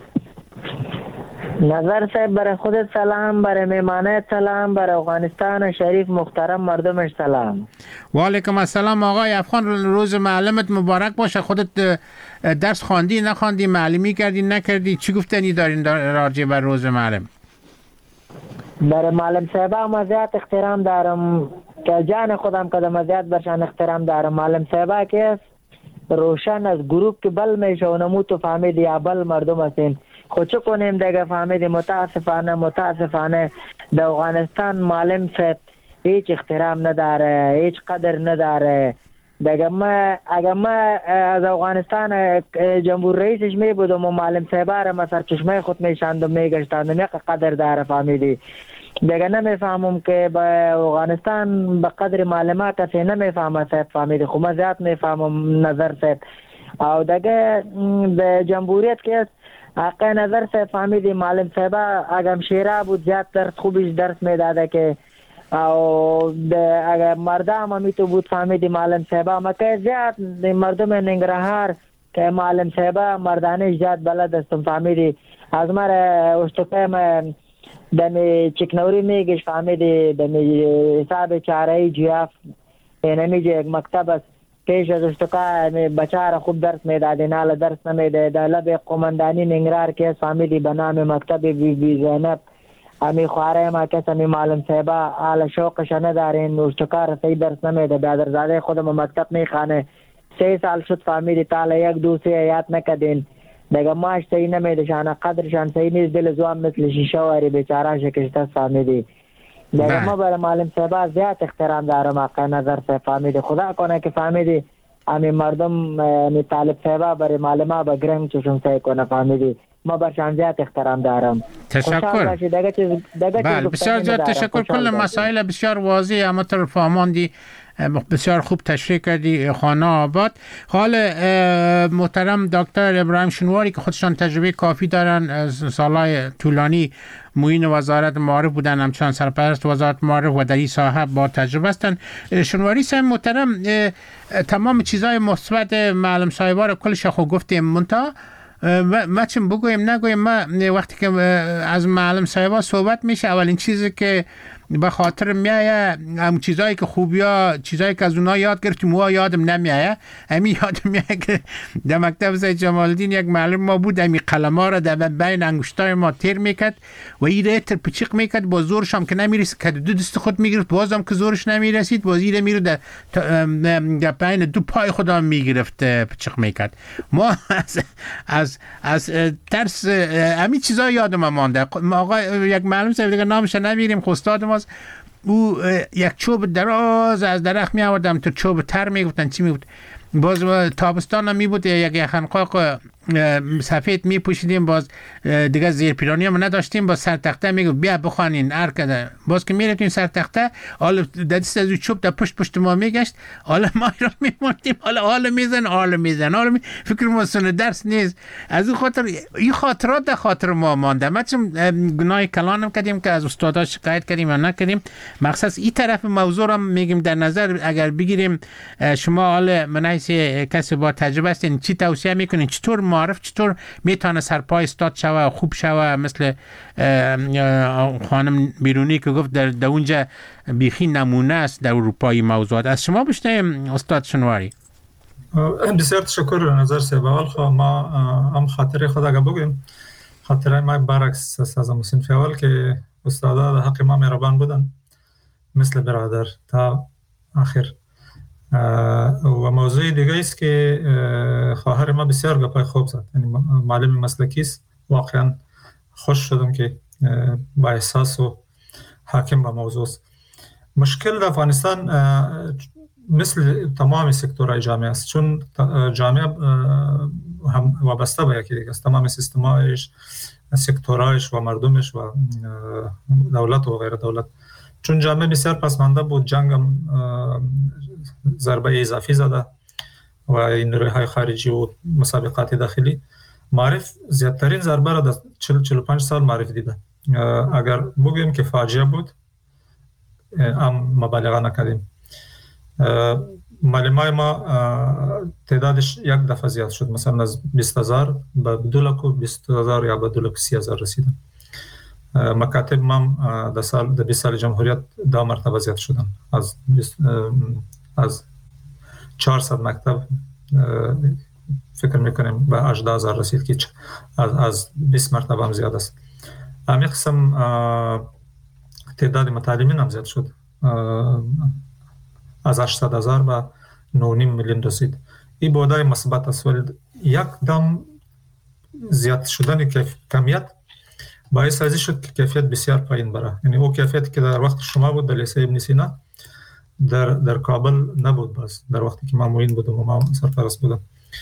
نظر صاحب برای خودت سلام، برای میمانه سلام، برای افغانستان شریف محترم مردمش سلام. و علیکم السلام. آقای افغان روز معلمت مبارک باشه. خودت درس خواندی نخواندی، معلمی کردی نکردی، چی گفتنی دارین راجع بر روز معلم؟ برای معلم صاحبا مزیت احترام دارم که جان خودم کدام مزیت برشان احترام دارم. معلم صاحبا که روشن از گروپ که بل میشه و نمو تو فهمید یا بل مردم هستین. خود چه کنیم دیگه فهمید متاسفانه متاسفانه در افغانستان معلم صاحب هیچ احترام نداره، هیچ قدر نداره. دیگه ما اگر ما از افغانستان جمهور رئیسش می بودم و معلم صاحبا را ما سر چشمه خود میشاندم میگشتاندم یک قدر داره فهمیدی. دیگه نمیفهمم که با افغانستان به قدر معلومات کسی نمیفهمه صاحب فهمیدی. خب ما زیاد میفهمم نظر صاحب. او دیگه به جمهوریت که حقا نظر صاحب فهمیدی معلم صاحبا اگر شیره بود زیاد درس خوبیش درس میداده که او اگر مردم همی تو بود فهمیدی معلم صاحبا ما که زیاد مردم ننگرهار که معلم صاحبا مردانه زیاد بلد استم فهمیدی. از مر اشتقه ما دمی چکنوری میگش فهمیدی، دمی حساب چاره جیاف نمیجه یک مکتب است پیش از اشتقه بچه را خوب درس میداده، نال درس نمیده. در لب قماندانی ننگرهار که فهمیدی به نام مکتب بی بی زینب امی خواره ما کس امی معلم صاحبا حال شوقش ندارین، اشتکار صحیح درس نمیده. برادرزاده خودم مکتب میخانه سه سال شد فهمیدی تالا یک دو سه آیات نکدین. دیگه ماش صحیح نمیده، شانه قدرشان صحیح نیست، دل زوام مثل شیشه واری بیچاره شکشته فهمیدی. دیگه ما برای معلم صاحبا زیاد احترام دارم حقا نظر صاحب فهمیدی. خدا کنه که فهمیدی امی مردم امی طالب صاحبا برای معلمه با گرنگ چشم سعی کنه فهمیدی. ما برشان زیاد احترام دارم. تشکر. بله بسیار زیاد تشکر. کل مسائل بسیار واضح اما طرف فهماندی، بسیار خوب تشریح کردی خانه آباد. حال محترم دکتر ابراهیم شنواری که خودشان تجربه کافی دارن، سالهای طولانی معین وزارت معارف بودن، همچنان سرپرست وزارت معارف و در این ساحه با تجربه هستند. شنواری صاحب محترم تمام چیزهای مثبت معلم صاحبا رو کلش خو گفتیم، منتها ما چیم بگویم نگویم، ما وقتی که از معلم صاحبا صحبت میشه اولین چیزی که به خاطر میایه هم چیزایی که خوبیا چیزایی که از اونها یاد گرفتیم و یادم نمیایه. امی یادم میایه که در مکتب سید جمال الدین یک معلم ما بود، امی قلم‌ها را در بین انگشتای ما تیر میکرد و این ریتر پچیق میکرد، با زورش هم که نمیرسید که دو دست خود میگرفت، بازم که زورش نمیرسید باز این میرو در در بین دو پای خودم میگرفت پچیق میکرد. ما از از از ترس امی چیزا یادم مانده. آقا یک معلم سید دیگه نامش نمیریم، استاد ماست، او یک چوب دراز از درخت می آوردم تو چوب تر می گفتن چی می بود، باز تابستان هم می بود یک خنقاق سفید می پوشیدیم، باز دیگه زیر پیرانی هم نداشتیم، باز سر تخته می گفت بیا بخوانین هر کده، باز که می رفتیم سر تخته حالا دست از چوب در پشت پشت ما می گشت، حالا ما را می موندیم حالا حالا میزن حالا میزن حالا می... فکر ما سن درس نیست. از این خاطر این خاطرات در خاطر ما مانده. ما چون گناه کلانم کردیم که از استادا شکایت کردیم یا نکردیم، مخصوص این طرف موضوع را میگیم در نظر اگر بگیریم. شما حالا منایس کسی با تجربه هستین، چی توصیه میکنین؟ چطور معرف چطور میتونه سرپای استاد شوه خوب شوه؟ مثل خانم بیرونی که گفت در, در اونجا بیخی نمونه است در اروپایی موضوعات. از شما بشنویم استاد شنواری. بسیار تشکر. نظر سیبال خو ما هم خاطر خود اگه بگیم، خاطره ما برعکس از صنف اول که استادا در حق ما مهربان بودن مثل برادر تا آخر. و موضوع دیگه است که خواهر ما بسیار گپای خوب زد، یعنی معلم مسلکی است. واقعا خوش شدم که با احساس و حاکم به موضوع است. مشکل در افغانستان مثل تمام سکتورهای جامعه است، چون جامعه هم وابسته به یکی دیگه است، تمام سیستمایش، سکتورهایش و مردمش و دولت و غیر دولت. چون جامعه بسیار پسمانده بود، جنگ هم ضربه اضافی زده و این نیروهای خارجی و مسابقات داخلی. معرف زیادترین ضربه را در چهل چهل و پنج سال معرف دیده. اگر بگویم که فاجعه بود هم مبالغه نکردیم. معلمای ما تعدادش یک دفعه زیاد شد، مثلا از بیست هزار به دو لک و بیست هزار یا به دو لک سی هزار رسیدن. مکاتب ما در سال در بیست سال جمهوریت دو مرتبه زیاد شدن، از از چهارصد مکتب فکر میکنیم به هجده هزار رسید که از از بیست مرتبه هم زیاد است. همین قسم تعداد متعلمین هم زیاد شد، از هشتصد هزار به نه و نیم میلیون رسید. این بودای مثبت است، ولی یک دم زیاد شدن کمیت باعث ازی شد که کیفیت بسیار پایین بره. یعنی او کیفیتی که در وقت شما بود در لیسه ابن سینا در در کابل نبود. باز در وقتی که ما معین بودم و ما سرپرست بودم،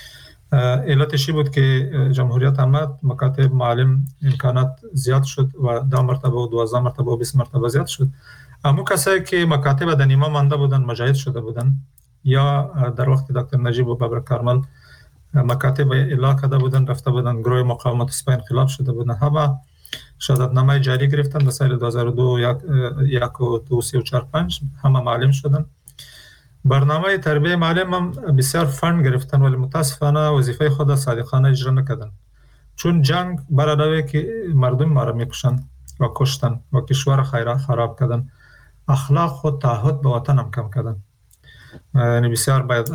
علتش بود که جمهوریت آمد، مکاتب معلم امکانات زیاد شد و دو مرتبه و دوازده مرتبه و بیست مرتبه زیاد شد. اما کسایی که مکاتب در نیمه مانده بودن، مجاهد شده بودن، یا در وقت دکتر نجیب و بابر کارمل مکاتب اعلا کرده بودن، رفته بودن گروه مقاومت سپاه انقلاب شده بودن، همه شهادتنامه جاری گرفتن در سال دو هزار و دو یک و دو سی و چهار پنج، همه معلم شدن. برنامه تربیه معلم هم بسیار فند گرفتن، ولی متاسفانه وظیفه خود صادقانه اجرا نکردن، چون جنگ برادوی که مردم ما را میکشن و کشتن و کشور خیرات خراب کردن، اخلاق و تعهد به وطن هم کم کردن. یعنی بسیار باید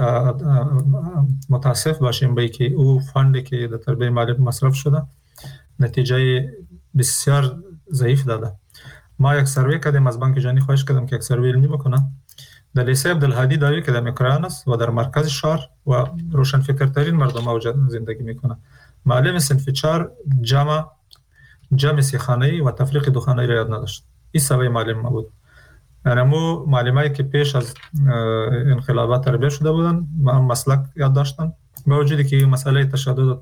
متاسف باشیم به اینکه او فندی که در تربیه معلم مصرف شده نتیجه بسیار ضعیف داده. ما یک سروی کردیم، از بانک جهانی خواهش کردم که یک سروی علمی بکنه. در لیسه عبدالهادی داوی که در میکروان است و در مرکز شهر و روشنفکرترین مردم ها زندگی میکنه. معلم صنف چهار جمع جمع سیخانه‌ای و تفریق دوخانه‌ای را یاد نداشت. این سوی معلم ما بود. یعنی مو معلمایی که پیش از انقلابات تربیت شده بودن ما مسلک یاد داشتن، با وجودی که مسئله تشدد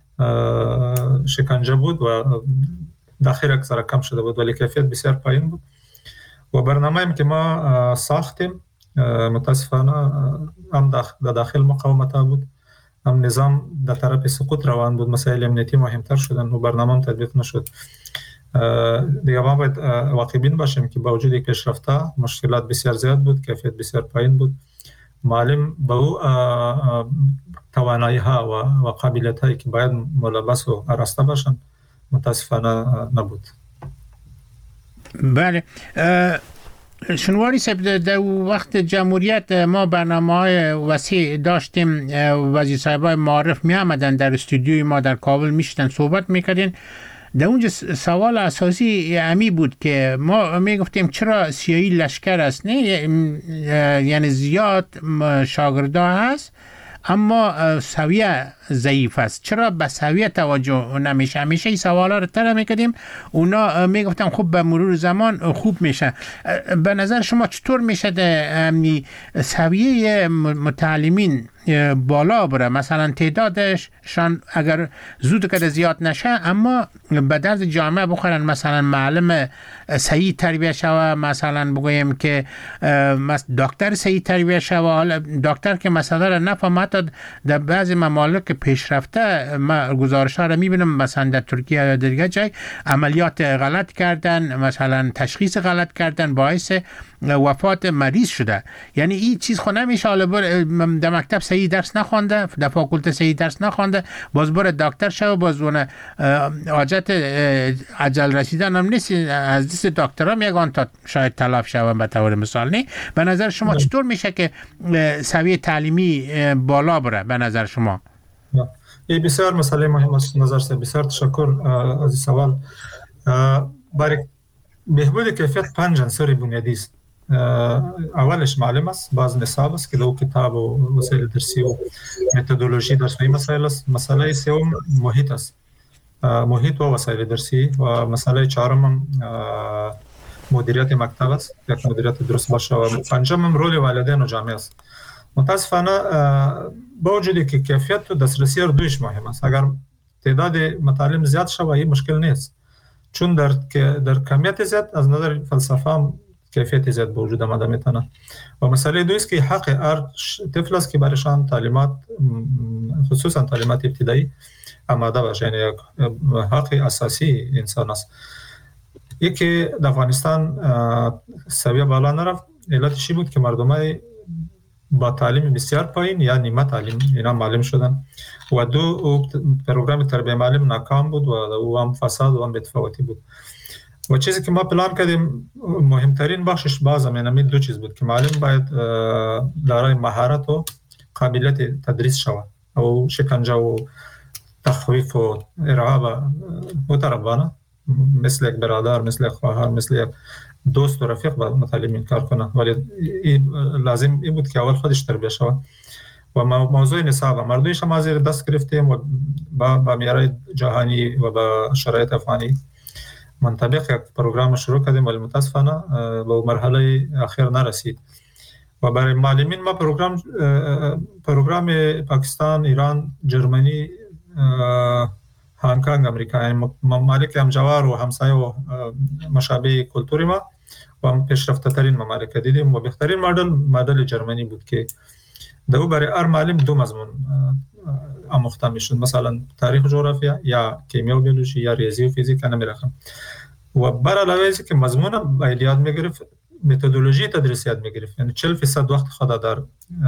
شکنجه بود و داخل اکثر کم شده بود، ولی کیفیت بسیار پایین بود. و برنامه‌ای که ما ساختیم متاسفانه هم در داخل مقاومت بود، هم نظام در طرف سقوط روان بود، مسائل امنیتی مهمتر شدن و برنامه هم تطبیق نشد. دیگه ما باید واقع‌بین باشیم که با وجود پیشرفته مشکلات بسیار زیاد بود، کیفیت بسیار پایین بود. معلم با او توانایی ها و قابلیت هایی که باید ملبس و آراسته باشن متاسفانه نبود. بله، شنواری صاحب در وقت جمهوریت ما برنامه‌های وسیع داشتیم، وزیر صاحبای معارف می آمدن در استودیوی ما در کابل میشتن صحبت میکردین. در اونجا سوال اساسی امی بود که ما میگفتیم چرا سیاهی لشکر است، نه یعنی زیاد شاگردا هست اما سویه ضعیف است، چرا به سویه توجه نمیشه؟ همیشه این سوالا رو طرح میکردیم، اونا میگفتن خب به مرور زمان خوب میشه. به نظر شما چطور میشه در سویه متعلمین بالا بره؟ مثلا تعدادش شان اگر زود کده زیاد نشه اما به درد جامعه بخورن، مثلا معلم صحیح تربیه شوه، مثلا بگویم که دکتر صحیح تربیه شوه. حالا دکتر که مسئله را نفهمه، در بعضی ممالک پیشرفته ما گزارش ها را میبینم، مثلا در ترکیه یا دیگه جای عملیات غلط کردن، مثلا تشخیص غلط کردن باعث وفات مریض شده. یعنی این چیز خود نمیشه حالا در مکتب صحیح درس نخونده، در فاکولته صحیح درس نخونده، باز بره دکتر شو، باز اون حاجت عجل رسیدن هم نیست، از دست دکترام یگان تا شاید تلف شون به طور مثال. نه به نظر شما چطور میشه که سویه تعلیمی بالا بره به نظر شما؟ این بسیار مسئله مهم است نظر سه. بسیار تشکر از این سوال. برای بهبود کیفیت پنج عنصر بنیادی است. اولش معلم است، باز نصاب است که دو کتاب و وسایل درسی و متدولوژی درسی مسائل است. مسئله سوم محیط است، محیط و وسایل درسی. و مسئله چهارم مدیریت مکتب است، یک مدیریت درست باشه. و پنجم رول والدین و جامعه است. متاسفانه با وجودی که کیفیت و دسترسی هر دویش مهم است. اگر تعداد مطالب زیاد شود این مشکل نیست، چون در در کمیت زیاد از نظر فلسفه هم کیفیت زیاد به وجود آمده میتونه. و مسئله دویست که حق هر طفل است که برایشان تعلیمات خصوصا تعلیمات ابتدایی آماده باشه، یعنی یک حق اساسی انسان است. یکی در افغانستان سویه بالا نرفت، علتش بود که مردمای با تعلیم بسیار پایین یا نیمه تعلیم اینا معلم شدن. و دو پروگرام تربیت معلم ناکام بود و او هم فساد و هم بی‌تفاوتی بود. و چیزی که ما پلان کردیم مهمترین بخشش باز همین دو چیز بود که معلم باید دارای مهارت و قابلیت تدریس شود او شکنجه و تخویف و ارعاب متربانه مثل یک برادر، مثل یک خواهر، مثل یک دوست و رفیق با متعلمین کار کنه. ولی لازم این بود که اول خودش تربیه شود. و موضوع نصاب مردویش هم از دست گرفتیم و با, با معیار جهانی و با شرایط افغانی منطبق یک پروگرام شروع کردیم، ولی متاسفانه به مرحله اخیر نرسید. و برای معلمین ما پروگرام پروگرام پاکستان، ایران، جرمنی، هنگ کنگ، امریکا، یعنی ممالک همجوار و همسایه و مشابه کلتوری ما و پیشرفته ترین ممالک دیدیم. و بهترین مدل مدل جرمنی بود که دو برای هر معلم دو مضمون آموخته میشد، مثلا تاریخ و جغرافیا یا کیمیا و بیولوژی یا ریاضی و فیزیک نمیرخم. و بر علاوه از که مضمون باید یاد میگرفت، متدولوژی تدریس یاد میگرفت. یعنی چهل درصد وقت خود در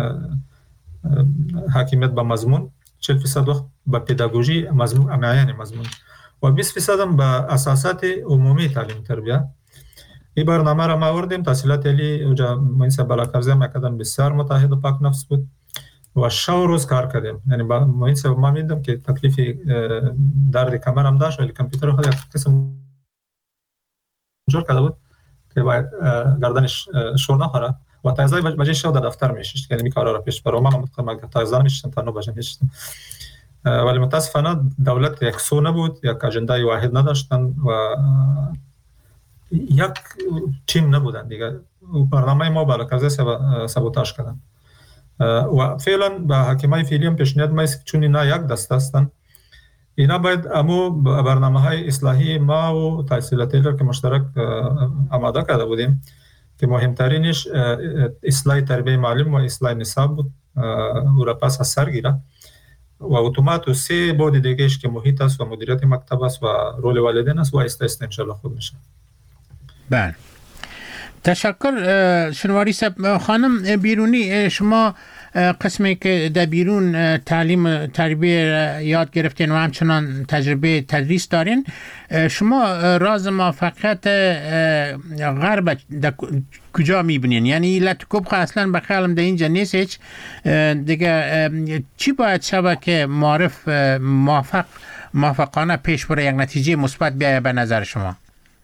حاکمیت به مضمون، چهل درصد وقت به پداگوژی مضمون امیانی مضمون و بیست درصد هم به اساسات عمومی تعلیم تربیت. این برنامه را ما آوردیم. تحصیلات علی اوجا مهندس بالاکرزی مکدن بسیار متحد و پاک نفس بود و شو روز کار کردیم. یعنی با مهندس ما میدم که تکلیف درد کمر هم داشت، ولی کامپیوتر خود یک قسم جور کرده بود که باید گردنش شور نخوره و تازه بجه شو در دفتر میشید، یعنی می کارا را پیش برو. من مطمئن تازه نمیشتم تا نو بجه میشتم. ولی متاسفانه دولت یک سو نبود، یک اجنده واحد نداشتن و یک تیم نبودن دیگه. برنامه ما بالاکرزی سابوتاژ کردن و فعلا به حکیمای فعلی هم پیشنهاد میست چون اینا یک دسته هستن، اینا باید امو برنامه‌های اصلاحی ما و تحصیلات علی که مشترک آماده کرده بودیم که مهمترینش اصلاح تربیت معلم و اصلاح نصاب بود و را پس از سر گیره و اتومات و سه بود دیگهش که محیط است و مدیریت مکتب است و رول والدین است و ایسته ایسته انشاءالله خود میشه. بله تشکر. شنواری صاحب. خانم بیرونی، شما قسمی که در بیرون تعلیم تربیه یاد گرفتین و همچنان تجربه تدریس دارین، شما راز موفقیت غرب کجا میبینین؟ یعنی لطکوب اصلا بخیالم در اینجا نیست هیچ دیگه. چی باید شود که معرف موفق موفقانه پیش بره یک نتیجه مثبت بیاید به نظر شما؟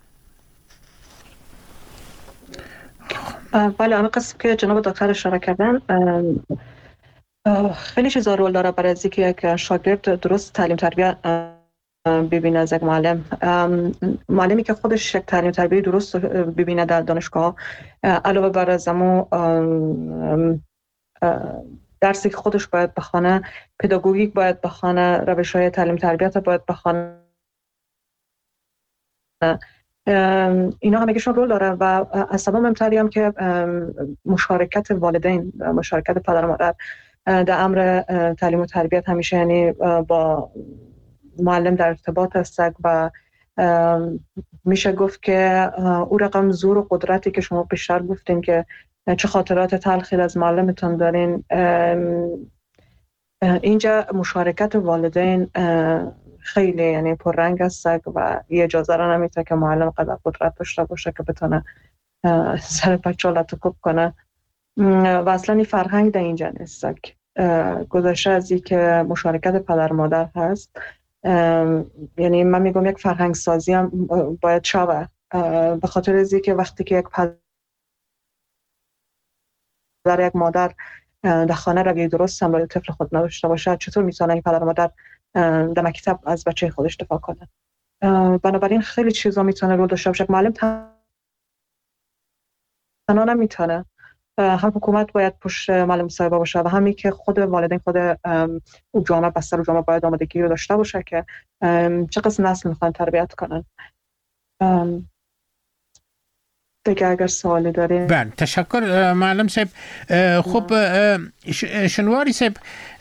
بله، آن قسم که جناب دکتر اشاره کردن خیلی چیزا رول داره برای از اینکه یک شاگرد درست تعلیم تربیت ببینه از یک معلم. معلمی که خودش یک تعلیم تربیت درست ببینه در دانشگاه، علاوه بر از امو درسی که خودش باید بخونه، پداگوژیک باید بخونه، روش‌های تعلیم تربیت باید بخونه، اینا همگیشون رول داره و از سبب مهمتری هم که مشارکت والدین، مشارکت پدر و مادر در امر تعلیم و تربیت همیشه، یعنی با معلم در ارتباط است و میشه گفت که او رقم زور و قدرتی که شما بیشتر گفتین که چه خاطرات تلخی از معلمتون دارین، اینجا مشارکت والدین خیلی یعنی پررنگ است و یه اجازه را نمیده که معلم قدر قدرت داشته باشه که بتونه سر بچه ها لطکوب کنه و اصلا این فرهنگ در اینجا نیست. گذشته از این که مشارکت پدر مادر هست، یعنی من میگم یک فرهنگ سازی هم باید شوه، به خاطر از این که وقتی که یک پدر یک مادر در خانه رویه درست هم برای طفل خود نداشته باشه، چطور میتونه این پدر مادر در مکتب از بچه خودش دفاع کنه؟ بنابراین خیلی چیزا میتونه رول داشته باشه. معلم تنها نمیتونه، هم حکومت باید پشت معلم مصاحبه باشه و همین که خود والدین، خود او جامعه، بستر و جامعه باید آمادگی رو داشته باشه که چه قسم نسل میخوان تربیت کنن. دیگه اگر سوالی دارین. بله، تشکر معلم صاحب. خب شنواری صاحب،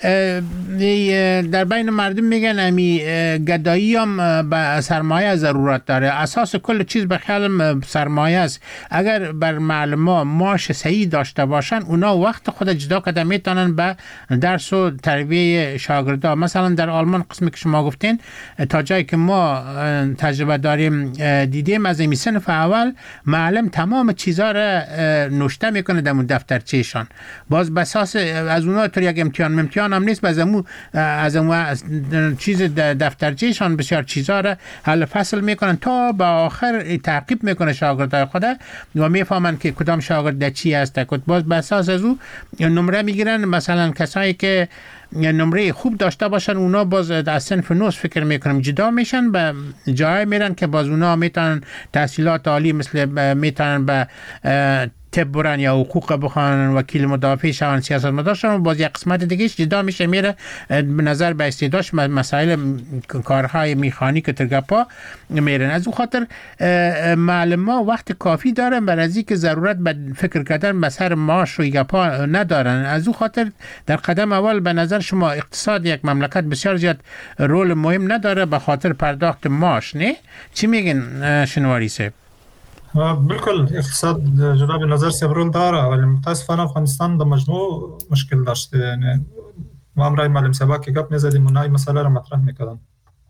در بین مردم میگن امی گدایی هم به سرمایه ضرورت داره، اساس کل چیز به خیال سرمایه است. اگر بر معلم معاش صحیح داشته باشن، اونا وقت خود جدا کده میتونن به درس و تربیه شاگردا. مثلا در آلمان قسمی که شما گفتین، تا جایی که ما تجربه داریم دیدیم، از این صنف اول معلم تمام چیزا را نوشته میکنه در دفترچه‌شان، باز به اساس از اونا تو یک امتحان امتحان هم نیست، باز امو از امو چیز دفترچه‌شان بسیار چیزا را حل فصل میکنن تا به آخر تعقیب میکنه شاگردای خود و میفهمن که کدام شاگرد چی هست. باز به اساس از او نمره میگیرن. مثلا کسایی که نمره خوب داشته باشن، اونا باز در صنف نوز فکر میکنم جدا میشن، به جای میرن که باز اونا میتونن تحصیلات عالی مثل میتونن به طب برن یا حقوق بخوانن، وکیل مدافع شون، سیاست مدار شون، باز یک قسمت دیگه جدا میشه میره به نظر به استعدادش مسائل کارهای میخانیک ترگپا میرن. از اون خاطر معلم وقت کافی دارن برای از اینکه ضرورت به فکر کردن به سر معاش و گپا ندارن. از اون خاطر در قدم اول به نظر شما اقتصاد یک مملکت بسیار زیاد رول مهم نداره به خاطر پرداخت معاش، نه؟ چی میگن شنواری صاحب؟ بالکل اقتصاد جناب نظر صاحب رول داره، ولی متاسفانه افغانستان در مجموع مشکل داشته. یعنی ما امرای معلم صاحب که گپ میزدیم اونای مسئله را مطرح میکردن.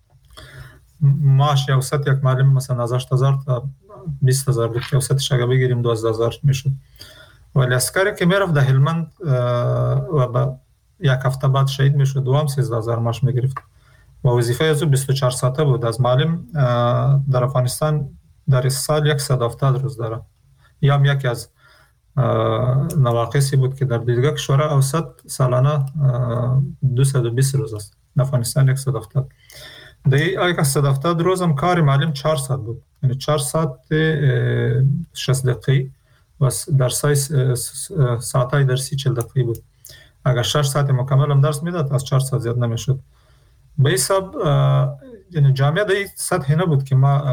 معاش اوسط یک معلم مثلا از هشت هزار تا بیست هزار بود که اوسطش اگه بگیریم دوازده هزار میشد، ولی عسکری که میرفت در هلمند و با یک هفته بعد شهید میشد دوام سیزده هزار معاش میگرفت و وظیفه از او بیست و چهار ساعته بود. از معلم در افغانستان در سال صد و هفتاد روز داره. یا هم یکی از نواقصی بود که در دیگر کشورها اوسط سالانه دویست و بیست روز است، در افغانستان صد و هفتاد. در صد و هفتاد روز هم کار معلم چهار ساعت بود، یعنی چهار ساعت شصت دقیقی و در سای ساعتهای درسی چهل دقیقی بود. اگر شش ساعت مکمل هم درس میداد از چهار ساعت زیاد نمیشد. به حساب یعنی جامعه در این سطح نبود که ما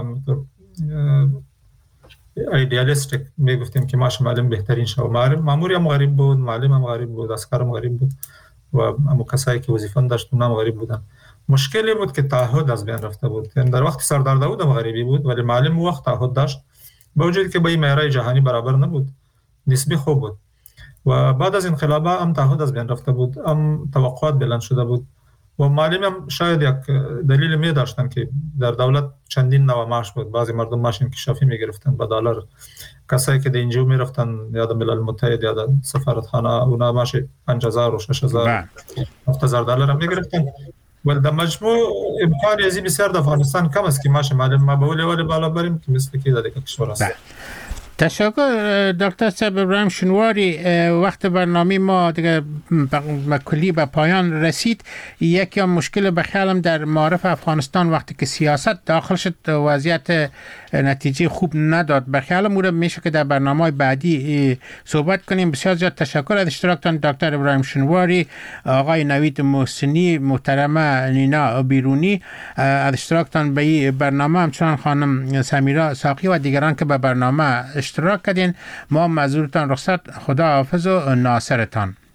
ایدئالیستیک میگفتیم که معاش معلم بهترین شو. مامور هم غریب بود، معلم هم غریب بود، عسکر هم غریب بود و همون کسایی که وظیفه داشت اونم غریب بودن. مشکلی بود که تعهد از بین رفته بود. یعنی در وقت سردار داود هم غریبی بود، ولی معلم وقت تعهد داشت، با وجودی که با این معیارهای جهانی برابر نبود، نسبی خوب بود. و بعد از انقلاب هم تعهد از بین رفته بود، هم توقعات بلند شده بود و معلم هم شاید یک دلیل می داشتن که در دولت چندین نوع معاش بود. بعضی مردم معاش انکشافی می گرفتن به دلار، کسایی که در اینجا می رفتن یا در ملل متحد یا در سفارتخانه اونا معاش پنج هزار و شش هزار هفت هزار دلار هم می گرفتن. ولی در مجموع امکان ازی بسیار در افغانستان کم است که معاش معلم ما به ولی ولی بالا بریم که مثل که در دیگه کشور است. تشکر دکتر صاحب ابراهیم شنواری. وقت برنامه ما دیگه کلی به پایان رسید. یکی از مشکل به خیالم در معارف افغانستان وقتی که سیاست داخل شد وضعیت نتیجه خوب نداد. به خیالم مورد میشه که در برنامه بعدی صحبت کنیم. بسیار زیاد تشکر از اشتراکتان دکتر ابراهیم شنواری، آقای نوید محسنی، محترمه نینا بیرونی از اشتراکتان به این برنامه، همچنان خانم سمیرا ساقی و دیگران که به برنامه اشتراک کردین. ما معذورتان رخصت، خدا حافظ و ناصرتان.